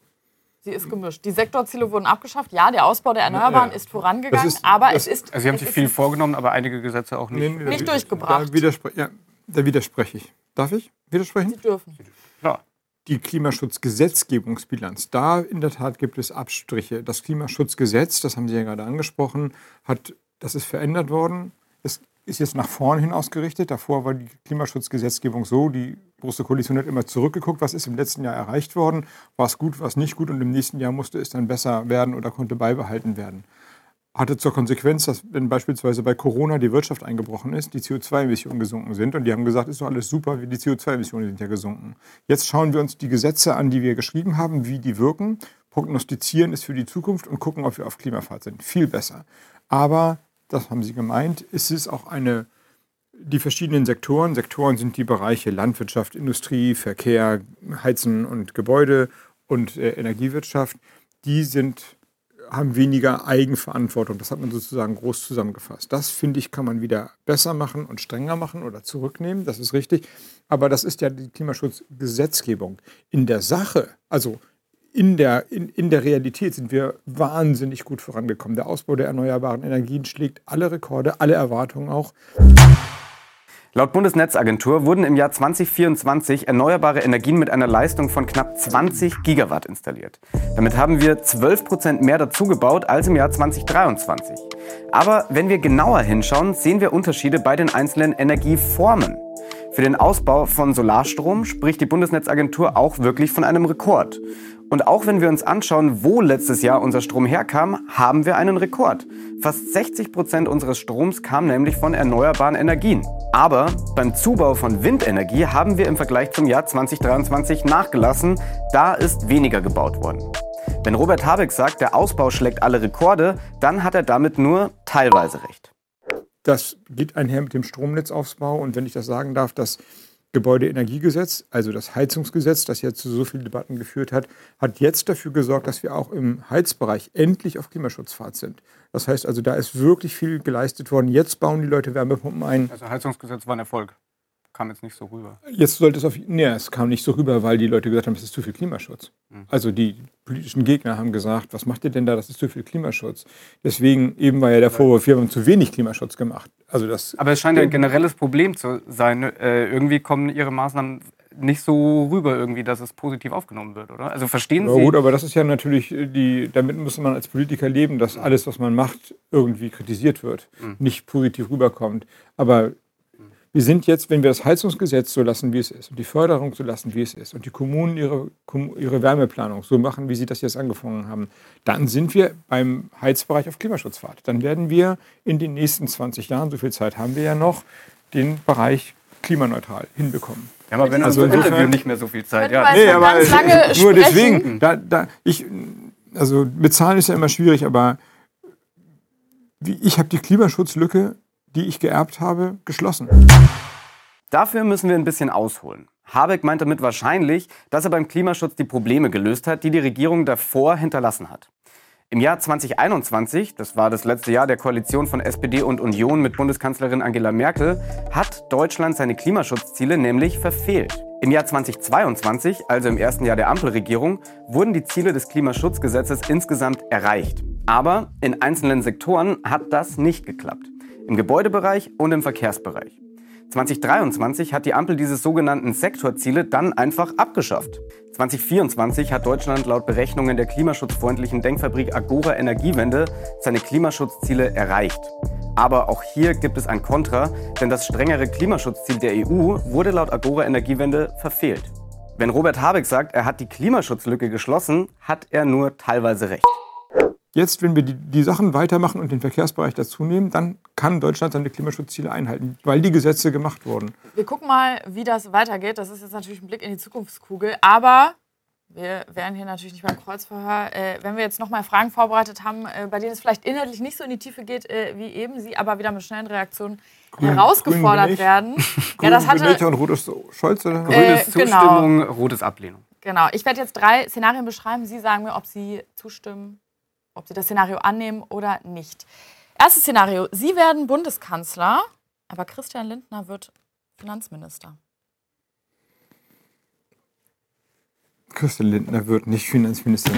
Sie ist gemischt. Die Sektorziele wurden abgeschafft. Ja, der Ausbau der Erneuerbaren ja. ist vorangegangen, ist, aber das, es ist... Also Sie haben es sich ist viel vorgenommen, aber einige Gesetze auch nicht, nee, nee, nicht da, durchgebracht. Da, widerspre ja, da widerspreche ich. Darf ich widersprechen? Sie dürfen. Klar. Die Klimaschutzgesetzgebungsbilanz, da in der Tat gibt es Abstriche. Das Klimaschutzgesetz, das haben Sie ja gerade angesprochen, hat, das ist verändert worden. Es ist jetzt nach vorne hin ausgerichtet. Davor war die Klimaschutzgesetzgebung so, die Große Koalition hat immer zurückgeguckt, was ist im letzten Jahr erreicht worden, war es gut, war es nicht gut und im nächsten Jahr musste es dann besser werden oder konnte beibehalten werden. Hatte zur Konsequenz, dass wenn beispielsweise bei Corona die Wirtschaft eingebrochen ist, die C O zwei Emissionen gesunken sind und die haben gesagt, ist doch alles super, die C O zwei Emissionen sind ja gesunken. Jetzt schauen wir uns die Gesetze an, die wir geschrieben haben, wie die wirken, prognostizieren es für die Zukunft und gucken, ob wir auf Klimafahrt sind. Viel besser. Aber, das haben Sie gemeint, ist es auch eine, die verschiedenen Sektoren, Sektoren sind die Bereiche Landwirtschaft, Industrie, Verkehr, Heizen und Gebäude und äh, Energiewirtschaft, die sind, haben weniger Eigenverantwortung. Das hat man sozusagen groß zusammengefasst. Das, finde ich, kann man wieder besser machen und strenger machen oder zurücknehmen, das ist richtig. Aber das ist ja die Klimaschutzgesetzgebung. In der Sache, also In der, in, in der Realität sind wir wahnsinnig gut vorangekommen. Der Ausbau der erneuerbaren Energien schlägt alle Rekorde, alle Erwartungen auch. Laut Bundesnetzagentur wurden im Jahr zwanzig vierundzwanzig erneuerbare Energien mit einer Leistung von knapp zwanzig Gigawatt installiert. Damit haben wir zwölf Prozent mehr dazugebaut als im Jahr zwanzig dreiundzwanzig. Aber wenn wir genauer hinschauen, sehen wir Unterschiede bei den einzelnen Energieformen. Für den Ausbau von Solarstrom spricht die Bundesnetzagentur auch wirklich von einem Rekord. Und auch wenn wir uns anschauen, wo letztes Jahr unser Strom herkam, haben wir einen Rekord. Fast sechzig Prozent unseres Stroms kam nämlich von erneuerbaren Energien. Aber beim Zubau von Windenergie haben wir im Vergleich zum Jahr zwanzig dreiundzwanzig nachgelassen. Da ist weniger gebaut worden. Wenn Robert Habeck sagt, der Ausbau schlägt alle Rekorde, dann hat er damit nur teilweise recht. Das geht einher mit dem Stromnetzausbau. Und wenn ich das sagen darf, das Gebäudeenergiegesetz, also das Heizungsgesetz, das jetzt zu so vielen Debatten geführt hat, hat jetzt dafür gesorgt, dass wir auch im Heizbereich endlich auf Klimaschutzfahrt sind. Das heißt also, da ist wirklich viel geleistet worden. Jetzt bauen die Leute Wärmepumpen ein. Also Heizungsgesetz war ein Erfolg. Kam jetzt nicht so rüber. Jetzt sollte es auf... Nee, es kam nicht so rüber, weil die Leute gesagt haben, es ist zu viel Klimaschutz. Mhm. Also die politischen Gegner haben gesagt, was macht ihr denn da, das ist zu viel Klimaschutz. Deswegen eben war ja der Vorwurf, wir haben zu wenig Klimaschutz gemacht. Also das, aber es scheint ja ein generelles Problem zu sein. Äh, irgendwie kommen Ihre Maßnahmen nicht so rüber, irgendwie, dass es positiv aufgenommen wird, oder? Also verstehen ja, Sie... Gut, aber das ist ja natürlich, die, damit muss man als Politiker leben, dass alles, was man macht, irgendwie kritisiert wird, mhm. nicht positiv rüberkommt. Aber wir sind jetzt, wenn wir das Heizungsgesetz so lassen, wie es ist, und die Förderung so lassen, wie es ist, und die Kommunen ihre, ihre Wärmeplanung so machen, wie sie das jetzt angefangen haben, dann sind wir beim Heizbereich auf Klimaschutzfahrt. Dann werden wir in den nächsten zwanzig Jahren, so viel Zeit haben wir ja noch, den Bereich klimaneutral hinbekommen. Ja, aber wenn also unser Interview nicht mehr so viel Zeit. Ja. Nee, aber ganz lange nur sprechen. deswegen, da, da, ich, also bezahlen ist ja immer schwierig, aber wie, ich habe die Klimaschutzlücke, die ich geerbt habe, geschlossen. Dafür müssen wir ein bisschen ausholen. Habeck meint damit wahrscheinlich, dass er beim Klimaschutz die Probleme gelöst hat, die die Regierung davor hinterlassen hat. Im Jahr zwanzig einundzwanzig, das war das letzte Jahr der Koalition von S P D und Union mit Bundeskanzlerin Angela Merkel, hat Deutschland seine Klimaschutzziele nämlich verfehlt. Im Jahr zwanzig zweiundzwanzig, also im ersten Jahr der Ampelregierung, wurden die Ziele des Klimaschutzgesetzes insgesamt erreicht. Aber in einzelnen Sektoren hat das nicht geklappt. Im Gebäudebereich und im Verkehrsbereich. zwanzig dreiundzwanzig hat die Ampel diese sogenannten Sektorziele dann einfach abgeschafft. zwanzig vierundzwanzig hat Deutschland laut Berechnungen der klimaschutzfreundlichen Denkfabrik Agora Energiewende seine Klimaschutzziele erreicht. Aber auch hier gibt es ein Kontra, denn das strengere Klimaschutzziel der E U wurde laut Agora Energiewende verfehlt. Wenn Robert Habeck sagt, er hat die Klimaschutzlücke geschlossen, hat er nur teilweise recht. Jetzt, wenn wir die, die Sachen weitermachen und den Verkehrsbereich dazu nehmen, dann kann Deutschland seine Klimaschutzziele einhalten, weil die Gesetze gemacht wurden. Wir gucken mal, wie das weitergeht. Das ist jetzt natürlich ein Blick in die Zukunftskugel. Aber wir wären hier natürlich nicht beim Kreuzverhör. Äh, wenn wir jetzt noch mal Fragen vorbereitet haben, äh, bei denen es vielleicht inhaltlich nicht so in die Tiefe geht äh, wie eben, Sie aber wieder mit schnellen Reaktionen Grün, herausgefordert Grün werden. Grün, ja, das hatte, und rotes Scholz, oder? Grünes äh, Zustimmung, genau. rotes Ablehnung. Genau. Ich werde jetzt drei Szenarien beschreiben. Sie sagen mir, ob Sie zustimmen, ob Sie das Szenario annehmen oder nicht. Erstes Szenario. Sie werden Bundeskanzler, aber Christian Lindner wird Finanzminister. Christian Lindner wird nicht Finanzminister.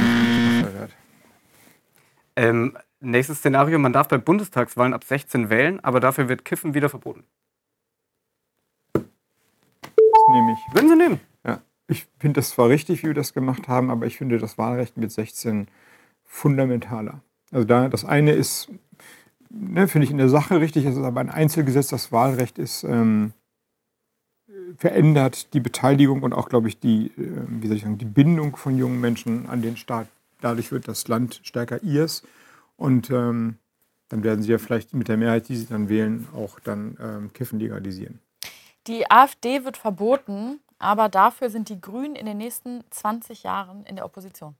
Ähm, nächstes Szenario. Man darf bei Bundestagswahlen ab sechzehn wählen, aber dafür wird Kiffen wieder verboten. Das nehme ich. Würden Sie nehmen? Ja. Ich finde das zwar richtig, wie wir das gemacht haben, aber ich finde das Wahlrecht mit sechzehn fundamentaler. Also da, das eine ist, ne, finde ich in der Sache richtig, es ist aber ein Einzelgesetz, das Wahlrecht ist, ähm, verändert die Beteiligung und auch, glaube ich, die, äh, wie soll ich sagen, die Bindung von jungen Menschen an den Staat. Dadurch wird das Land stärker ihrs und ähm, dann werden sie ja vielleicht mit der Mehrheit, die sie dann wählen, auch dann ähm, Kiffen legalisieren. Die AfD wird verboten, aber dafür sind die Grünen in den nächsten zwanzig Jahren in der Opposition.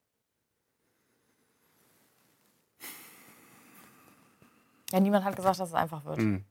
Ja, niemand hat gesagt, dass es einfach wird. Mhm.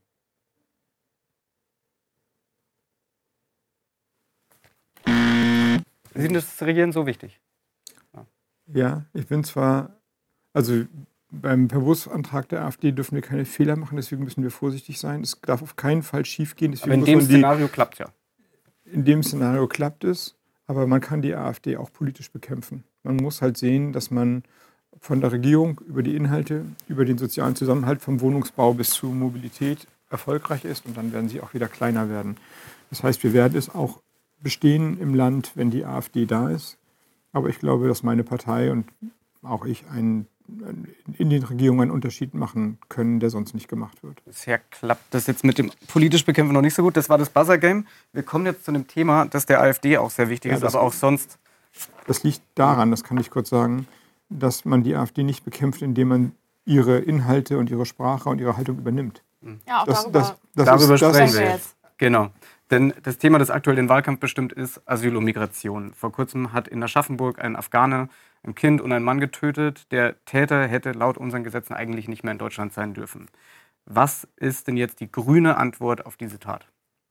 Sie sind das Regieren so wichtig? Ja, ja, ich bin zwar, also beim Verbotsantrag der AfD dürfen wir keine Fehler machen, deswegen müssen wir vorsichtig sein. Es darf auf keinen Fall schief gehen. Aber in dem Szenario klappt es ja. In dem Szenario klappt es, aber man kann die AfD auch politisch bekämpfen. Man muss halt sehen, dass man von der Regierung über die Inhalte, über den sozialen Zusammenhalt, vom Wohnungsbau bis zur Mobilität erfolgreich ist und dann werden sie auch wieder kleiner werden. Das heißt, wir werden es auch bestehen im Land, wenn die AfD da ist. Aber ich glaube, dass meine Partei und auch ich einen, in den Regierungen einen Unterschied machen können, der sonst nicht gemacht wird. Bisher klappt das jetzt mit dem politisch Bekämpfen noch nicht so gut. Das war das Buzzer-Game. Wir kommen jetzt zu einem Thema, das der AfD auch sehr wichtig Ja, ist, aber auch sonst. Das liegt daran, das kann ich kurz sagen, dass man die AfD nicht bekämpft, indem man ihre Inhalte und ihre Sprache und ihre Haltung übernimmt. Ja, auch das, darüber, das, das darüber ist, das sprechen ist, wir jetzt. Genau. Denn das Thema, das aktuell den Wahlkampf bestimmt, ist Asyl und Migration. Vor kurzem hat in Aschaffenburg ein Afghane ein Kind und einen Mann getötet. Der Täter hätte laut unseren Gesetzen eigentlich nicht mehr in Deutschland sein dürfen. Was ist denn jetzt die grüne Antwort auf diese Tat?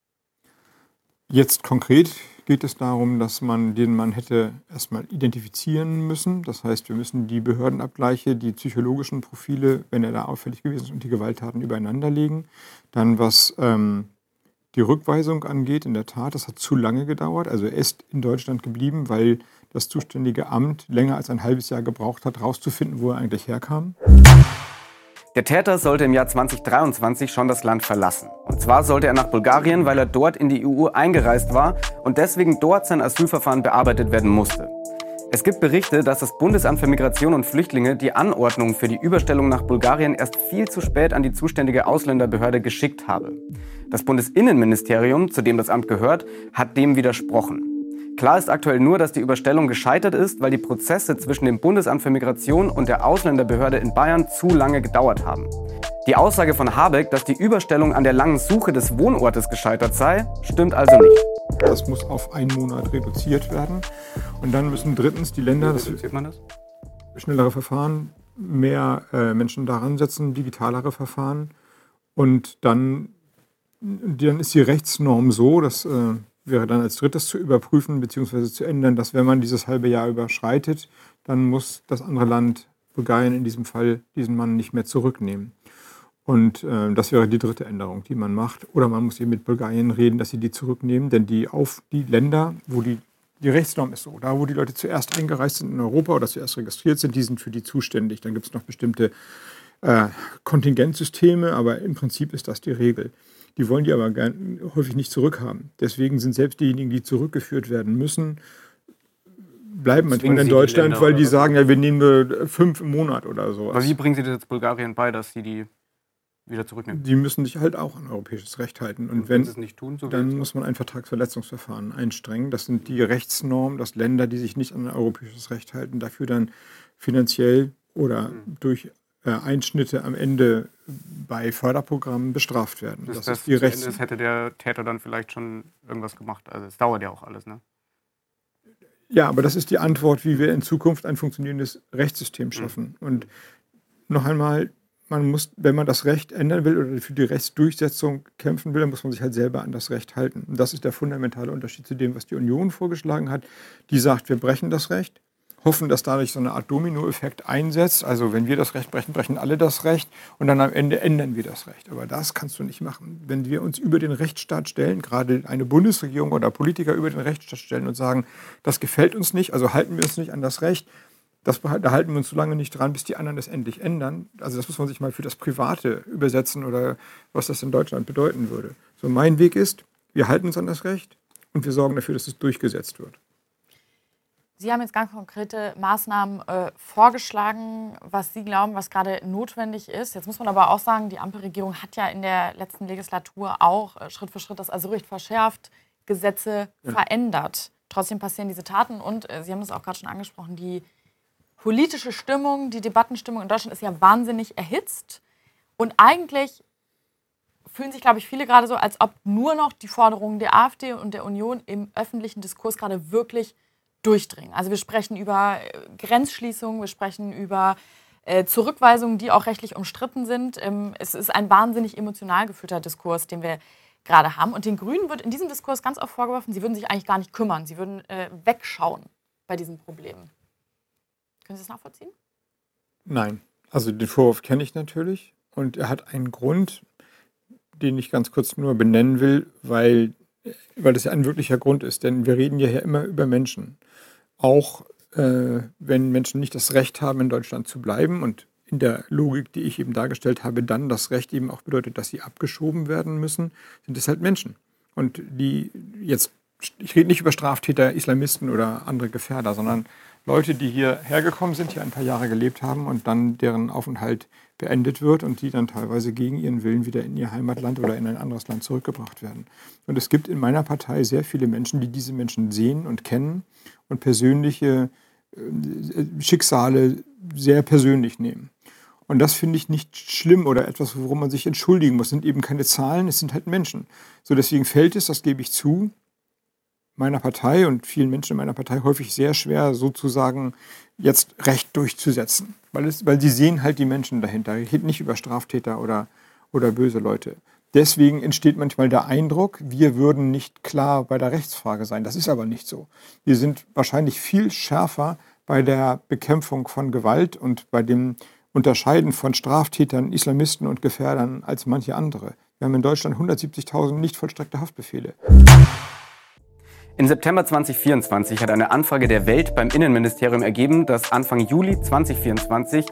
Jetzt konkret geht es darum, dass man den Mann hätte erstmal identifizieren müssen. Das heißt, wir müssen die Behördenabgleiche, die psychologischen Profile, wenn er da auffällig gewesen ist, und die Gewalttaten übereinander legen. Dann was ähm, die Rückweisung angeht, in der Tat, das hat zu lange gedauert. Also er ist in Deutschland geblieben, weil das zuständige Amt länger als ein halbes Jahr gebraucht hat, rauszufinden, wo er eigentlich herkam. Der Täter sollte im Jahr zwanzig dreiundzwanzig schon das Land verlassen. Und zwar sollte er nach Bulgarien, weil er dort in die E U eingereist war und deswegen dort sein Asylverfahren bearbeitet werden musste. Es gibt Berichte, dass das Bundesamt für Migration und Flüchtlinge die Anordnung für die Überstellung nach Bulgarien erst viel zu spät an die zuständige Ausländerbehörde geschickt habe. Das Bundesinnenministerium, zu dem das Amt gehört, hat dem widersprochen. Klar ist aktuell nur, dass die Überstellung gescheitert ist, weil die Prozesse zwischen dem Bundesamt für Migration und der Ausländerbehörde in Bayern zu lange gedauert haben. Die Aussage von Habeck, dass die Überstellung an der langen Suche des Wohnortes gescheitert sei, stimmt also nicht. Das muss auf einen Monat reduziert werden. Und dann müssen drittens die Länder, das Reduziert man das? schnellere Verfahren, mehr äh, Menschen daran setzen, digitalere Verfahren. Und dann, dann ist die Rechtsnorm so, dass äh, wäre dann als drittes zu überprüfen bzw. zu ändern, dass wenn man dieses halbe Jahr überschreitet, dann muss das andere Land, Bulgarien in diesem Fall, diesen Mann nicht mehr zurücknehmen. Und äh, das wäre die dritte Änderung, die man macht. Oder man muss eben mit Bulgarien reden, dass sie die zurücknehmen. Denn die, auf die Länder, wo die, die Rechtsnorm ist so, da wo die Leute zuerst eingereist sind in Europa oder zuerst registriert sind, die sind für die zuständig. Dann gibt es noch bestimmte äh, Kontingentsysteme, aber im Prinzip ist das die Regel. Die wollen die aber gern, häufig nicht zurückhaben. Deswegen sind selbst diejenigen, die zurückgeführt werden müssen, bleiben manchmal in Deutschland, die Länder, weil die sagen, ja, wir nehmen nur fünf im Monat oder so. Aber wie bringen Sie das jetzt Bulgarien bei, dass sie die wieder zurücknimmt. Die müssen sich halt auch an europäisches Recht halten. Und, Und wenn, wenn sie es nicht tun, so dann muss man ein Vertragsverletzungsverfahren einstrengen. Das sind die Rechtsnormen, dass Länder, die sich nicht an europäisches Recht halten, dafür dann finanziell oder mhm. durch äh, Einschnitte am Ende bei Förderprogrammen bestraft werden. Das, das das ist die Rechts- Ende hätte der Täter dann vielleicht schon irgendwas gemacht. Also es dauert ja auch alles, ne? Ja, aber das ist die Antwort, wie wir in Zukunft ein funktionierendes Rechtssystem schaffen. Mhm. Und noch einmal, man muss, wenn man das Recht ändern will oder für die Rechtsdurchsetzung kämpfen will, dann muss man sich halt selber an das Recht halten. Und das ist der fundamentale Unterschied zu dem, was die Union vorgeschlagen hat. Die sagt, wir brechen das Recht, hoffen, dass dadurch so eine Art Dominoeffekt einsetzt. Also wenn wir das Recht brechen, brechen alle das Recht und dann am Ende ändern wir das Recht. Aber das kannst du nicht machen. Wenn wir uns über den Rechtsstaat stellen, gerade eine Bundesregierung oder Politiker über den Rechtsstaat stellen und sagen, das gefällt uns nicht, also halten wir uns nicht an das Recht, das, da halten wir uns so lange nicht dran, bis die anderen das endlich ändern. Also das muss man sich mal für das Private übersetzen oder was das in Deutschland bedeuten würde. So, mein Weg ist, wir halten uns an das Recht und wir sorgen dafür, dass es durchgesetzt wird. Sie haben jetzt ganz konkrete Maßnahmen äh, vorgeschlagen, was Sie glauben, was gerade notwendig ist. Jetzt muss man aber auch sagen, die Ampelregierung hat ja in der letzten Legislatur auch äh, Schritt für Schritt das Asylrecht verschärft, Gesetze ja. verändert. Trotzdem passieren diese Taten und äh, Sie haben das auch gerade schon angesprochen, die politische Stimmung, die Debattenstimmung in Deutschland ist ja wahnsinnig erhitzt. Und eigentlich fühlen sich, glaube ich, viele gerade so, als ob nur noch die Forderungen der AfD und der Union im öffentlichen Diskurs gerade wirklich durchdringen. Also wir sprechen über Grenzschließungen, wir sprechen über äh, Zurückweisungen, die auch rechtlich umstritten sind. Ähm, es ist ein wahnsinnig emotional geführter Diskurs, den wir gerade haben. Und den Grünen wird in diesem Diskurs ganz oft vorgeworfen, sie würden sich eigentlich gar nicht kümmern, sie würden äh, wegschauen bei diesen Problemen. Können Sie das nachvollziehen? Nein. Also den Vorwurf kenne ich natürlich und er hat einen Grund, den ich ganz kurz nur benennen will, weil, weil das ja ein wirklicher Grund ist. Denn wir reden ja hier immer über Menschen. Auch äh, wenn Menschen nicht das Recht haben, in Deutschland zu bleiben und in der Logik, die ich eben dargestellt habe, dann das Recht eben auch bedeutet, dass sie abgeschoben werden müssen, sind es halt Menschen. Und die jetzt, ich rede nicht über Straftäter, Islamisten oder andere Gefährder, sondern Leute, die hier hergekommen sind, hier ein paar Jahre gelebt haben und dann deren Aufenthalt beendet wird und die dann teilweise gegen ihren Willen wieder in ihr Heimatland oder in ein anderes Land zurückgebracht werden. Und es gibt in meiner Partei sehr viele Menschen, die diese Menschen sehen und kennen und persönliche äh, Schicksale sehr persönlich nehmen. Und das finde ich nicht schlimm oder etwas, worum man sich entschuldigen muss. Es sind eben keine Zahlen, es sind halt Menschen. So, deswegen fällt es, das gebe ich zu, meiner Partei und vielen Menschen in meiner Partei häufig sehr schwer, sozusagen jetzt Recht durchzusetzen. Weil, es, weil sie sehen halt die Menschen dahinter. Ich rede nicht über Straftäter oder, oder böse Leute. Deswegen entsteht manchmal der Eindruck, wir würden nicht klar bei der Rechtsfrage sein. Das ist aber nicht so. Wir sind wahrscheinlich viel schärfer bei der Bekämpfung von Gewalt und bei dem Unterscheiden von Straftätern, Islamisten und Gefährdern als manche andere. Wir haben in Deutschland hundertsiebzigtausend nicht vollstreckte Haftbefehle. Im September zweitausendvierundzwanzig hat eine Anfrage der Welt beim Innenministerium ergeben, dass Anfang Juli zweitausendvierundzwanzig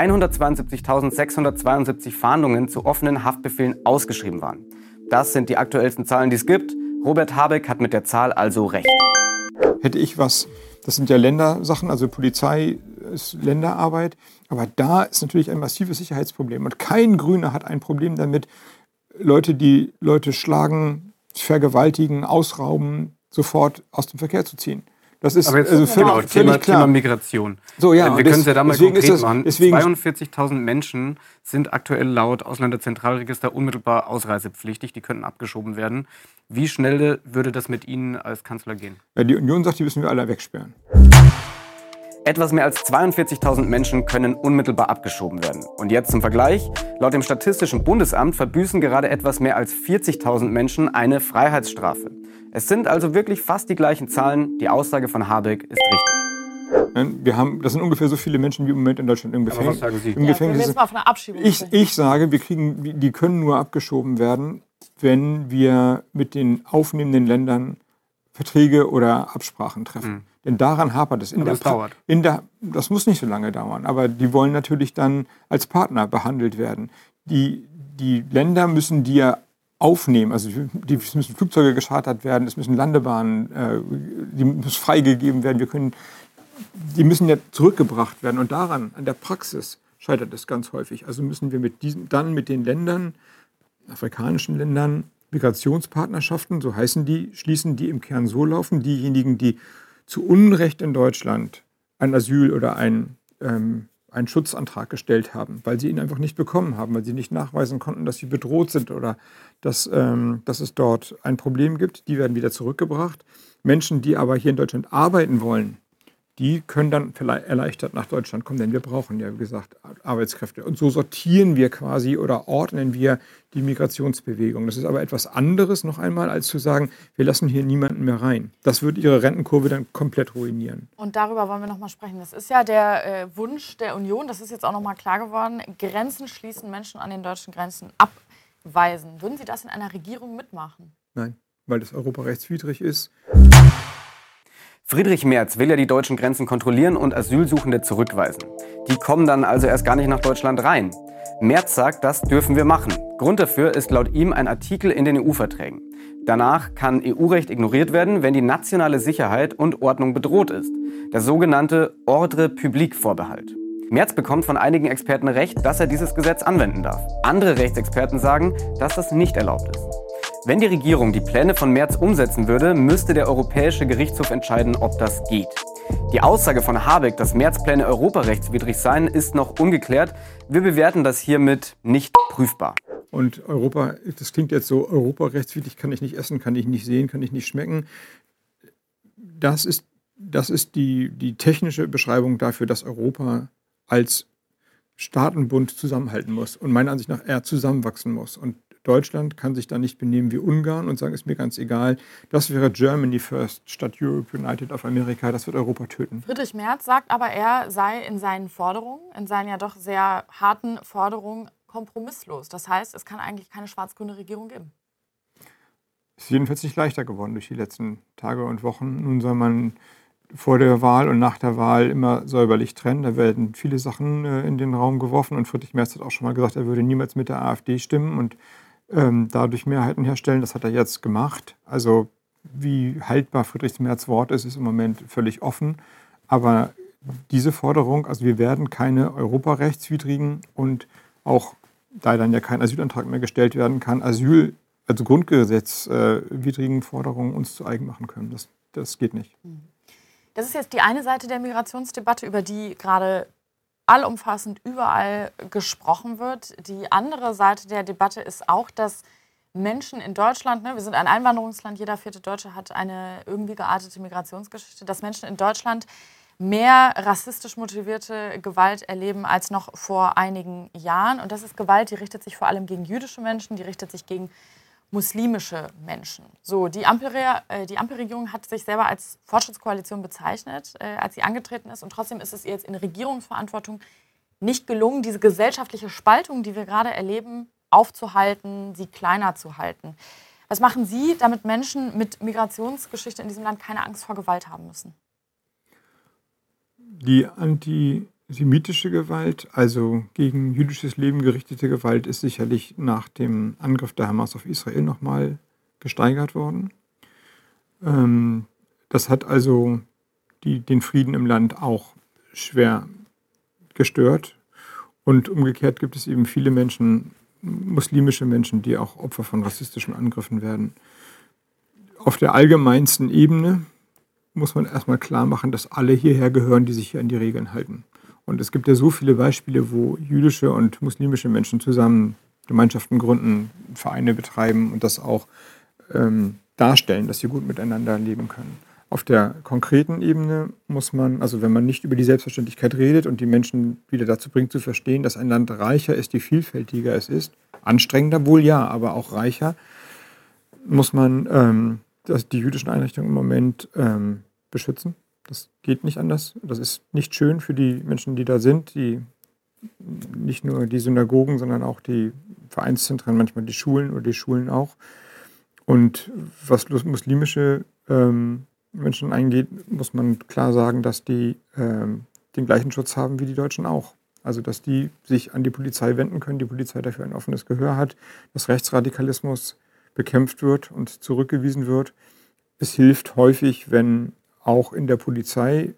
hundertzweiundsiebzigtausendsechshundertzweiundsiebzig Fahndungen zu offenen Haftbefehlen ausgeschrieben waren. Das sind die aktuellsten Zahlen, die es gibt. Robert Habeck hat mit der Zahl also recht. Hätte ich was, das sind ja Ländersachen, also Polizei ist Länderarbeit, aber da ist natürlich ein massives Sicherheitsproblem. Und kein Grüner hat ein Problem damit, Leute, die Leute schlagen, vergewaltigen, ausrauben, sofort aus dem Verkehr zu ziehen. Das ist aber jetzt, also völlig, genau, völlig Thema, klar. Thema Migration. So, ja, wir können es ja da mal konkret das, machen. Deswegen, zweiundvierzigtausend Menschen sind aktuell laut Ausländerzentralregister unmittelbar ausreisepflichtig. Die könnten abgeschoben werden. Wie schnell würde das mit Ihnen als Kanzler gehen? Ja, die Union sagt, die müssen wir alle wegsperren. Etwas mehr als zweiundvierzigtausend Menschen können unmittelbar abgeschoben werden. Und jetzt zum Vergleich. Laut dem Statistischen Bundesamt verbüßen gerade etwas mehr als vierzigtausend Menschen eine Freiheitsstrafe. Es sind also wirklich fast die gleichen Zahlen. Die Aussage von Habeck ist richtig. Wir haben, das sind ungefähr so viele Menschen wie im Moment in Deutschland im Gefängnis. Was sagen Sie? Im ja, Gefängnis wir jetzt mal von einer Abschiebung ich, ich sage, wir kriegen, die können nur abgeschoben werden, wenn wir mit den aufnehmenden Ländern Verträge oder Absprachen treffen. Mhm. Denn daran hapert es. In aber der das dauert. In der, das muss nicht so lange dauern, aber die wollen natürlich dann als Partner behandelt werden. Die, die Länder müssen die ja aufnehmen, also die müssen Flugzeuge geschartert werden, es müssen Landebahnen, äh, die müssen freigegeben werden, wir können, die müssen ja zurückgebracht werden. Und daran, an der Praxis, scheitert es ganz häufig. Also müssen wir mit diesen, dann mit den Ländern, afrikanischen Ländern, Migrationspartnerschaften, so heißen die, schließen, die im Kern so laufen. Diejenigen, die zu Unrecht in Deutschland ein Asyl oder ein, ähm, einen Schutzantrag gestellt haben, weil sie ihn einfach nicht bekommen haben, weil sie nicht nachweisen konnten, dass sie bedroht sind oder dass, ähm, dass es dort ein Problem gibt, die werden wieder zurückgebracht. Menschen, die aber hier in Deutschland arbeiten wollen, die können dann vielleicht erleichtert nach Deutschland kommen, denn wir brauchen ja, wie gesagt, Arbeitskräfte. Und so sortieren wir quasi oder ordnen wir die Migrationsbewegung. Das ist aber etwas anderes noch einmal, als zu sagen, wir lassen hier niemanden mehr rein. Das würde ihre Rentenkurve dann komplett ruinieren. Und darüber wollen wir noch mal sprechen. Das ist ja der äh, Wunsch der Union, das ist jetzt auch noch mal klar geworden, Grenzen schließen, Menschen an den deutschen Grenzen abweisen. Würden Sie das in einer Regierung mitmachen? Nein, weil das europarechtswidrig ist. Friedrich Merz will ja die deutschen Grenzen kontrollieren und Asylsuchende zurückweisen. Die kommen dann also erst gar nicht nach Deutschland rein. Merz sagt, das dürfen wir machen. Grund dafür ist laut ihm ein Artikel in den E U-Verträgen. Danach kann E U-Recht ignoriert werden, wenn die nationale Sicherheit und Ordnung bedroht ist. Der sogenannte Ordre Public-Vorbehalt. Merz bekommt von einigen Experten recht, dass er dieses Gesetz anwenden darf. Andere Rechtsexperten sagen, dass das nicht erlaubt ist. Wenn die Regierung die Pläne von Merz umsetzen würde, müsste der Europäische Gerichtshof entscheiden, ob das geht. Die Aussage von Habeck, dass Merz Pläne europarechtswidrig seien, ist noch ungeklärt. Wir bewerten das hiermit nicht prüfbar. Und Europa, das klingt jetzt so, europarechtswidrig kann ich nicht essen, kann ich nicht sehen, kann ich nicht schmecken. Das ist, das ist die, die technische Beschreibung dafür, dass Europa als Staatenbund zusammenhalten muss und meiner Ansicht nach eher zusammenwachsen muss. Und Deutschland kann sich da nicht benehmen wie Ungarn und sagen, ist mir ganz egal. Das wäre Germany first statt Europe United of America. Das wird Europa töten. Friedrich Merz sagt aber, er sei in seinen Forderungen, in seinen ja doch sehr harten Forderungen kompromisslos. Das heißt, es kann eigentlich keine schwarz-grüne Regierung geben. Es ist jedenfalls nicht leichter geworden durch die letzten Tage und Wochen. Nun soll man vor der Wahl und nach der Wahl immer säuberlich trennen. Da werden viele Sachen äh, in den Raum geworfen. Und Friedrich Merz hat auch schon mal gesagt, er würde niemals mit der AfD stimmen und ähm, dadurch Mehrheiten herstellen. Das hat er jetzt gemacht. Also wie haltbar Friedrich Merz' Wort ist, ist im Moment völlig offen. Aber diese Forderung, also wir werden keine europarechtswidrigen und auch, da dann ja kein Asylantrag mehr gestellt werden kann, Asyl, also grundgesetzwidrigen äh, Forderungen uns zu eigen machen können. Das, das geht nicht. Das ist jetzt die eine Seite der Migrationsdebatte, über die gerade allumfassend überall gesprochen wird. Die andere Seite der Debatte ist auch, dass Menschen in Deutschland, ne, wir sind ein Einwanderungsland, jeder vierte Deutsche hat eine irgendwie geartete Migrationsgeschichte, dass Menschen in Deutschland mehr rassistisch motivierte Gewalt erleben als noch vor einigen Jahren. Und das ist Gewalt, die richtet sich vor allem gegen jüdische Menschen, die richtet sich gegen muslimische Menschen. So, die Ampel, äh, die Ampelregierung hat sich selber als Fortschrittskoalition bezeichnet, äh, als sie angetreten ist. Und trotzdem ist es ihr jetzt in Regierungsverantwortung nicht gelungen, diese gesellschaftliche Spaltung, die wir gerade erleben, aufzuhalten, sie kleiner zu halten. Was machen Sie, damit Menschen mit Migrationsgeschichte in diesem Land keine Angst vor Gewalt haben müssen? Die antisemitische Gewalt, also gegen jüdisches Leben gerichtete Gewalt, ist sicherlich nach dem Angriff der Hamas auf Israel nochmal gesteigert worden. Ähm, das hat also die, den Frieden im Land auch schwer gestört. Und umgekehrt gibt es eben viele Menschen, muslimische Menschen, die auch Opfer von rassistischen Angriffen werden. Auf der allgemeinsten Ebene muss man erstmal klar machen, dass alle hierher gehören, die sich hier an die Regeln halten. Und es gibt ja so viele Beispiele, wo jüdische und muslimische Menschen zusammen Gemeinschaften gründen, Vereine betreiben und das auch ähm, darstellen, dass sie gut miteinander leben können. Auf der konkreten Ebene muss man, also wenn man nicht über die Selbstverständlichkeit redet und die Menschen wieder dazu bringt zu verstehen, dass ein Land reicher ist, je vielfältiger es ist, anstrengender wohl ja, aber auch reicher, muss man ähm, dass die jüdischen Einrichtungen im Moment ähm, beschützen. Das geht nicht anders. Das ist nicht schön für die Menschen, die da sind, die nicht nur die Synagogen, sondern auch die Vereinszentren, manchmal die Schulen oder die Schulen auch. Und was muslimische ähm, Menschen eingeht, muss man klar sagen, dass die ähm, den gleichen Schutz haben wie die Deutschen auch. Also dass die sich an die Polizei wenden können, die Polizei dafür ein offenes Gehör hat, dass Rechtsradikalismus bekämpft wird und zurückgewiesen wird. Es hilft häufig, wenn auch in der Polizei äh,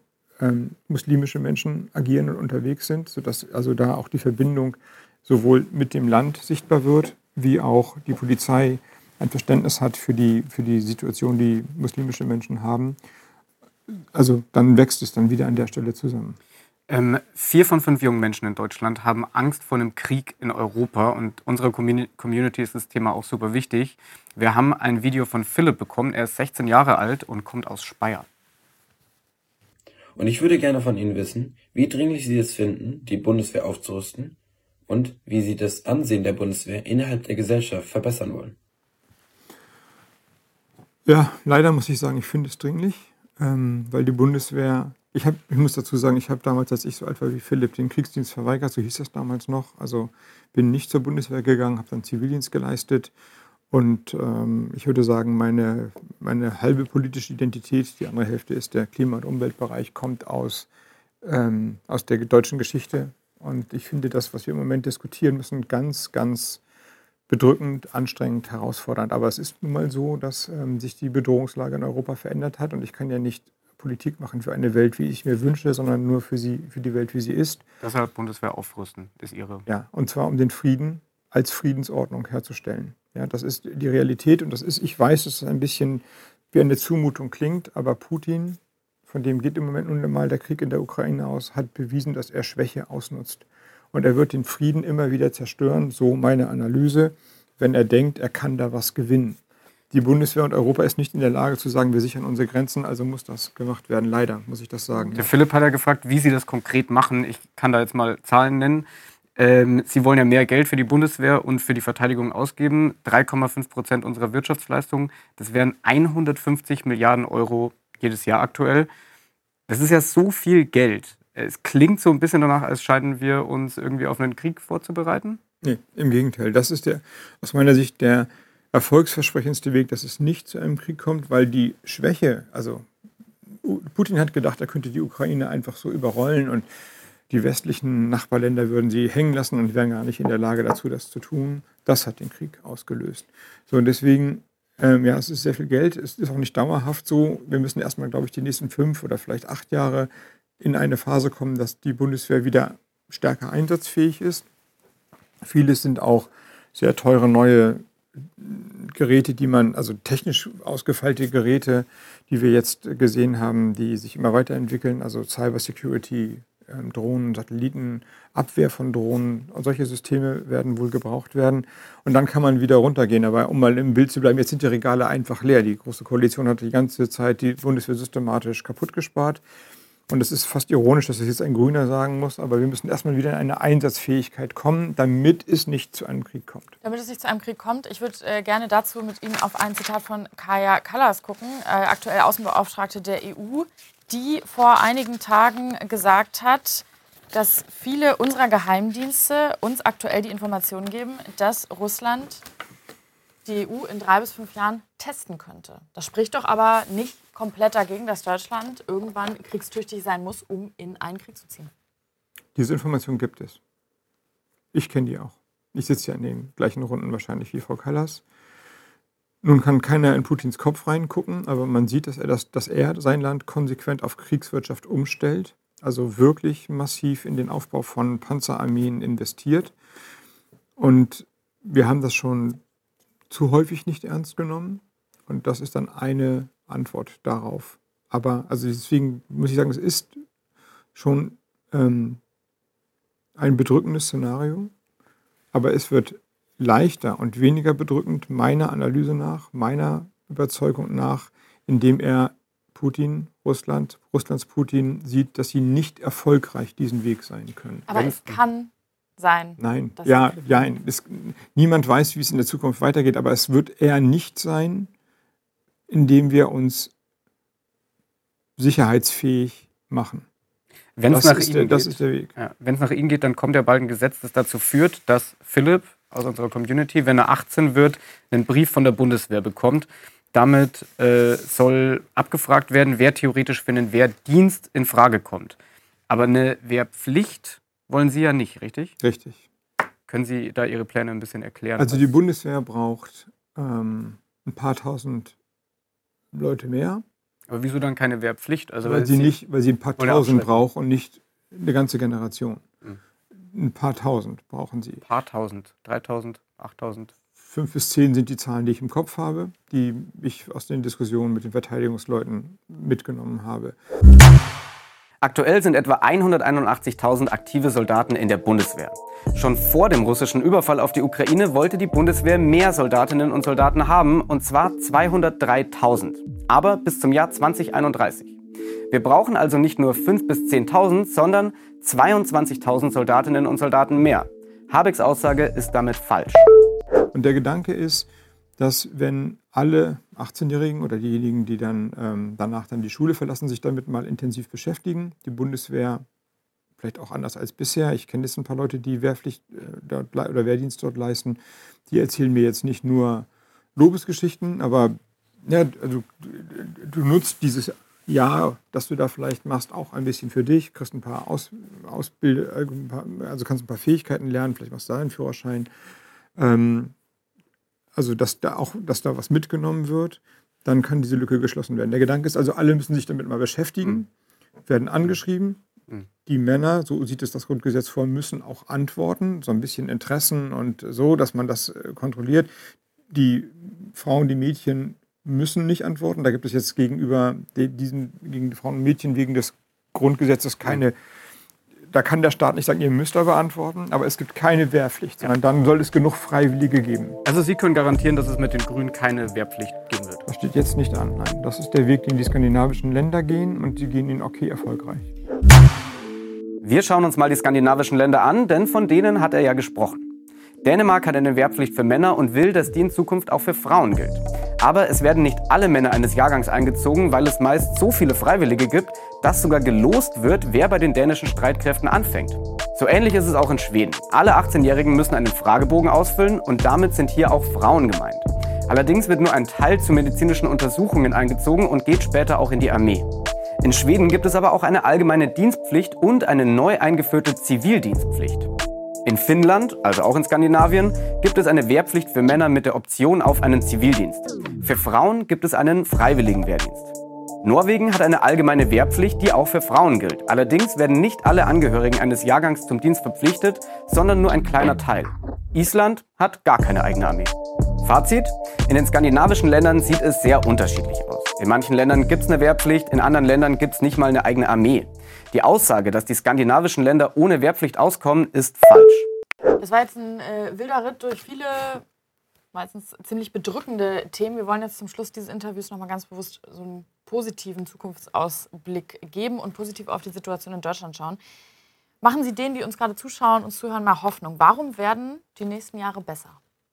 ähm, muslimische Menschen agieren und unterwegs sind, sodass also da auch die Verbindung sowohl mit dem Land sichtbar wird, wie auch die Polizei ein Verständnis hat für die, für die Situation, die muslimische Menschen haben. Also dann wächst es dann wieder an der Stelle zusammen. Ähm, vier von fünf jungen Menschen in Deutschland haben Angst vor einem Krieg in Europa und unserer Community ist das Thema auch super wichtig. Wir haben ein Video von Philipp bekommen, er ist sechzehn Jahre alt und kommt aus Speyer. Und ich würde gerne von Ihnen wissen, wie dringlich Sie es finden, die Bundeswehr aufzurüsten und wie Sie das Ansehen der Bundeswehr innerhalb der Gesellschaft verbessern wollen. Ja, leider muss ich sagen, ich finde es dringlich, ähm, weil die Bundeswehr, ich, hab, ich muss dazu sagen, ich habe damals, als ich so alt war wie Philipp, den Kriegsdienst verweigert, so hieß das damals noch. Also bin nicht zur Bundeswehr gegangen, habe dann Zivildienst geleistet und ähm, ich würde sagen, meine, meine halbe politische Identität, die andere Hälfte ist der Klima- und Umweltbereich, kommt aus, ähm, aus der deutschen Geschichte. Und ich finde das, was wir im Moment diskutieren müssen, ganz, ganz bedrückend, anstrengend, herausfordernd. Aber es ist nun mal so, dass ähm, sich die Bedrohungslage in Europa verändert hat. Und ich kann ja nicht Politik machen für eine Welt, wie ich mir wünsche, sondern nur für, sie, für die Welt, wie sie ist. Deshalb Bundeswehr aufrüsten, ist Ihre. Ja, und zwar um den Frieden als Friedensordnung herzustellen. Ja, das ist die Realität. Und das ist, ich weiß, dass es ein bisschen wie eine Zumutung klingt, aber Putin, von dem geht im Moment nun mal der Krieg in der Ukraine aus, hat bewiesen, dass er Schwäche ausnutzt. Und er wird den Frieden immer wieder zerstören, so meine Analyse, wenn er denkt, er kann da was gewinnen. Die Bundeswehr und Europa ist nicht in der Lage zu sagen, wir sichern unsere Grenzen, also muss das gemacht werden. Leider, muss ich das sagen. Der Philipp hat ja gefragt, wie Sie das konkret machen. Ich kann da jetzt mal Zahlen nennen. Ähm, Sie wollen ja mehr Geld für die Bundeswehr und für die Verteidigung ausgeben. drei Komma fünf Prozent unserer Wirtschaftsleistung. Das wären hundertfünfzig Milliarden Euro jedes Jahr aktuell. Das ist ja so viel Geld. Es klingt so ein bisschen danach, als scheinen wir uns irgendwie auf einen Krieg vorzubereiten. Nee, im Gegenteil. Das ist der, aus meiner Sicht der erfolgsversprechendste Weg, dass es nicht zu einem Krieg kommt, weil die Schwäche, also Putin hat gedacht, er könnte die Ukraine einfach so überrollen und die westlichen Nachbarländer würden sie hängen lassen und wären gar nicht in der Lage dazu, das zu tun. Das hat den Krieg ausgelöst. So, und deswegen, ähm, ja, es ist sehr viel Geld, es ist auch nicht dauerhaft so. Wir müssen erstmal, glaube ich, die nächsten fünf oder vielleicht acht Jahre in eine Phase kommen, dass die Bundeswehr wieder stärker einsatzfähig ist. Vieles sind auch sehr teure neue Geräte, die man, also technisch ausgefeilte Geräte, die wir jetzt gesehen haben, die sich immer weiterentwickeln, also Cyber Security, ähm, Drohnen, Satelliten, Abwehr von Drohnen und solche Systeme werden wohl gebraucht werden. Und dann kann man wieder runtergehen. Aber um mal im Bild zu bleiben, jetzt sind die Regale einfach leer. Die Große Koalition hat die ganze Zeit die Bundeswehr systematisch kaputt gespart. Und es ist fast ironisch, dass es jetzt ein Grüner sagen muss, aber wir müssen erstmal wieder in eine Einsatzfähigkeit kommen, damit es nicht zu einem Krieg kommt. Damit es nicht zu einem Krieg kommt. Ich würde äh, gerne dazu mit Ihnen auf ein Zitat von Kaja Kallas gucken, äh, aktuell Außenbeauftragte der E U, die vor einigen Tagen gesagt hat, dass viele unserer Geheimdienste uns aktuell die Informationen geben, dass Russland die E U in drei bis fünf Jahren testen könnte. Das spricht doch aber nicht komplett dagegen, dass Deutschland irgendwann kriegstüchtig sein muss, um in einen Krieg zu ziehen. Diese Information gibt es. Ich kenne die auch. Ich sitze ja in den gleichen Runden wahrscheinlich wie Frau Kallas. Nun kann keiner in Putins Kopf reingucken, aber man sieht, dass er, das, dass er sein Land konsequent auf Kriegswirtschaft umstellt, also wirklich massiv in den Aufbau von Panzerarmeen investiert. Und wir haben das schon zu häufig nicht ernst genommen. Und das ist dann eine Antwort darauf. Aber also deswegen muss ich sagen, es ist schon ähm, ein bedrückendes Szenario. Aber es wird leichter und weniger bedrückend, meiner Analyse nach, meiner Überzeugung nach, indem er Putin, Russland, Russlands Putin sieht, dass sie nicht erfolgreich diesen Weg sein können. Aber Wenn, es kann sein. Nein, ja, ja es, niemand weiß, wie es in der Zukunft weitergeht, aber es wird eher nicht sein, indem wir uns sicherheitsfähig machen. Wenn es nach Ihnen der, das geht, ist der Weg. Ja, wenn es nach Ihnen geht, dann kommt ja bald ein Gesetz, das dazu führt, dass Philipp aus unserer Community, wenn er achtzehn wird, einen Brief von der Bundeswehr bekommt. Damit äh, soll abgefragt werden, wer theoretisch für einen Wehrdienst in Frage kommt. Aber eine Wehrpflicht wollen Sie ja nicht, richtig? Richtig. Können Sie da Ihre Pläne ein bisschen erklären? Also die Bundeswehr braucht ähm, ein paar tausend Leute mehr. Aber wieso dann keine Wehrpflicht? Also weil, sie nicht, weil sie ein paar Tausend braucht und nicht eine ganze Generation. Hm. Ein paar Tausend brauchen sie. Ein paar Tausend, dreitausend, achttausend. Fünf bis zehn sind die Zahlen, die ich im Kopf habe, die ich aus den Diskussionen mit den Verteidigungsleuten mitgenommen habe. Aktuell sind etwa hunderteinundachtzigtausend aktive Soldaten in der Bundeswehr. Schon vor dem russischen Überfall auf die Ukraine wollte die Bundeswehr mehr Soldatinnen und Soldaten haben, und zwar zweihundertdreitausend. Aber bis zum Jahr zweitausendeinunddreißig. Wir brauchen also nicht nur fünftausend bis zehntausend, sondern zweiundzwanzigtausend Soldatinnen und Soldaten mehr. Habecks Aussage ist damit falsch. Und der Gedanke ist, dass wenn alle achtzehnjährigen oder diejenigen, die dann ähm, danach dann die Schule verlassen, sich damit mal intensiv beschäftigen, die Bundeswehr vielleicht auch anders als bisher, ich kenne jetzt ein paar Leute, die Wehrpflicht äh, dort, oder Wehrdienst dort leisten, die erzählen mir jetzt nicht nur Lobesgeschichten, aber ja, also, du nutzt dieses Jahr, das du da vielleicht machst, auch ein bisschen für dich, kriegst ein paar Aus, Ausbild, also kannst ein paar Fähigkeiten lernen, vielleicht machst du da einen Führerschein. Ähm, also dass da auch, dass da was mitgenommen wird, dann kann diese Lücke geschlossen werden. Der Gedanke ist also, alle müssen sich damit mal beschäftigen, mhm. werden angeschrieben. Mhm. Die Männer, so sieht es das Grundgesetz vor, müssen auch antworten, so ein bisschen Interessen und so, dass man das kontrolliert. Die Frauen, die Mädchen müssen nicht antworten. Da gibt es jetzt gegenüber diesen, gegen die Frauen und Mädchen wegen des Grundgesetzes keine, da kann der Staat nicht sagen, ihr müsst aber antworten, aber es gibt keine Wehrpflicht, sondern dann soll es genug Freiwillige geben. Also Sie können garantieren, dass es mit den Grünen keine Wehrpflicht geben wird? Das steht jetzt nicht an, nein. Das ist der Weg, den die skandinavischen Länder gehen, und sie gehen ihn okay erfolgreich. Wir schauen uns mal die skandinavischen Länder an, denn von denen hat er ja gesprochen. Dänemark hat eine Wehrpflicht für Männer und will, dass die in Zukunft auch für Frauen gilt. Aber es werden nicht alle Männer eines Jahrgangs eingezogen, weil es meist so viele Freiwillige gibt, dass sogar gelost wird, wer bei den dänischen Streitkräften anfängt. So ähnlich ist es auch in Schweden. Alle achtzehnjährigen müssen einen Fragebogen ausfüllen und damit sind hier auch Frauen gemeint. Allerdings wird nur ein Teil zu medizinischen Untersuchungen eingezogen und geht später auch in die Armee. In Schweden gibt es aber auch eine allgemeine Dienstpflicht und eine neu eingeführte Zivildienstpflicht. In Finnland, also auch in Skandinavien, gibt es eine Wehrpflicht für Männer mit der Option auf einen Zivildienst. Für Frauen gibt es einen freiwilligen Wehrdienst. Norwegen hat eine allgemeine Wehrpflicht, die auch für Frauen gilt. Allerdings werden nicht alle Angehörigen eines Jahrgangs zum Dienst verpflichtet, sondern nur ein kleiner Teil. Island hat gar keine eigene Armee. Fazit: In den skandinavischen Ländern sieht es sehr unterschiedlich aus. In manchen Ländern gibt es eine Wehrpflicht, in anderen Ländern gibt es nicht mal eine eigene Armee. Die Aussage, dass die skandinavischen Länder ohne Wehrpflicht auskommen, ist falsch. Das war jetzt ein äh, wilder Ritt durch viele, meistens ziemlich bedrückende Themen. Wir wollen jetzt zum Schluss dieses Interviews nochmal ganz bewusst so einen positiven Zukunftsausblick geben und positiv auf die Situation in Deutschland schauen. Machen Sie denen, die uns gerade zuschauen und zuhören, mal Hoffnung. Warum werden die nächsten Jahre besser?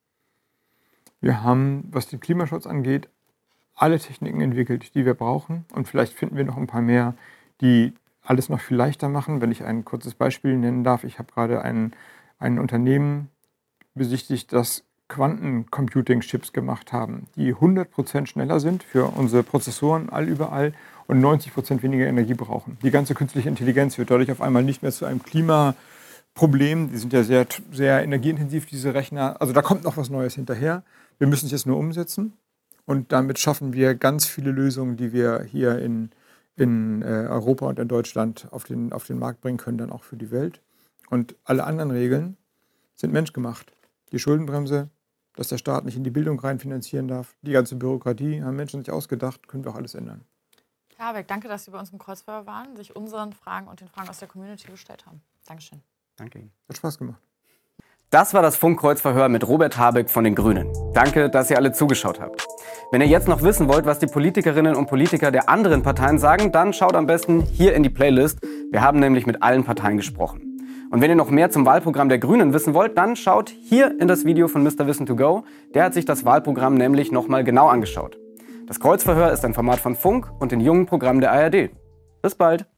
Wir haben, was den Klimaschutz angeht, alle Techniken entwickelt, die wir brauchen. Und vielleicht finden wir noch ein paar mehr, die alles noch viel leichter machen. Wenn ich ein kurzes Beispiel nennen darf. Ich habe gerade ein, ein Unternehmen besichtigt, das Quantencomputing-Chips gemacht haben, die hundert Prozent schneller sind für unsere Prozessoren allüberall und neunzig Prozent weniger Energie brauchen. Die ganze künstliche Intelligenz wird dadurch auf einmal nicht mehr zu einem Klimaproblem. Die sind ja sehr, sehr energieintensiv, diese Rechner. Also da kommt noch was Neues hinterher. Wir müssen es jetzt nur umsetzen. Und damit schaffen wir ganz viele Lösungen, die wir hier in, in äh, Europa und in Deutschland auf den, auf den Markt bringen können, dann auch für die Welt. Und alle anderen Regeln sind menschgemacht. Die Schuldenbremse, dass der Staat nicht in die Bildung rein finanzieren darf, die ganze Bürokratie haben Menschen sich ausgedacht, können wir auch alles ändern. Herr Habeck, danke, dass Sie bei uns im Kreuzfeuer waren, sich unseren Fragen und den Fragen aus der Community gestellt haben. Dankeschön. Danke Ihnen. Hat Spaß gemacht. Das war das Funk-Kreuzverhör mit Robert Habeck von den Grünen. Danke, dass ihr alle zugeschaut habt. Wenn ihr jetzt noch wissen wollt, was die Politikerinnen und Politiker der anderen Parteien sagen, dann schaut am besten hier in die Playlist. Wir haben nämlich mit allen Parteien gesprochen. Und wenn ihr noch mehr zum Wahlprogramm der Grünen wissen wollt, dann schaut hier in das Video von Mister Wissen to Go. Der hat sich das Wahlprogramm nämlich nochmal genau angeschaut. Das Kreuzverhör ist ein Format von Funk und den jungen Programmen der A R D. Bis bald!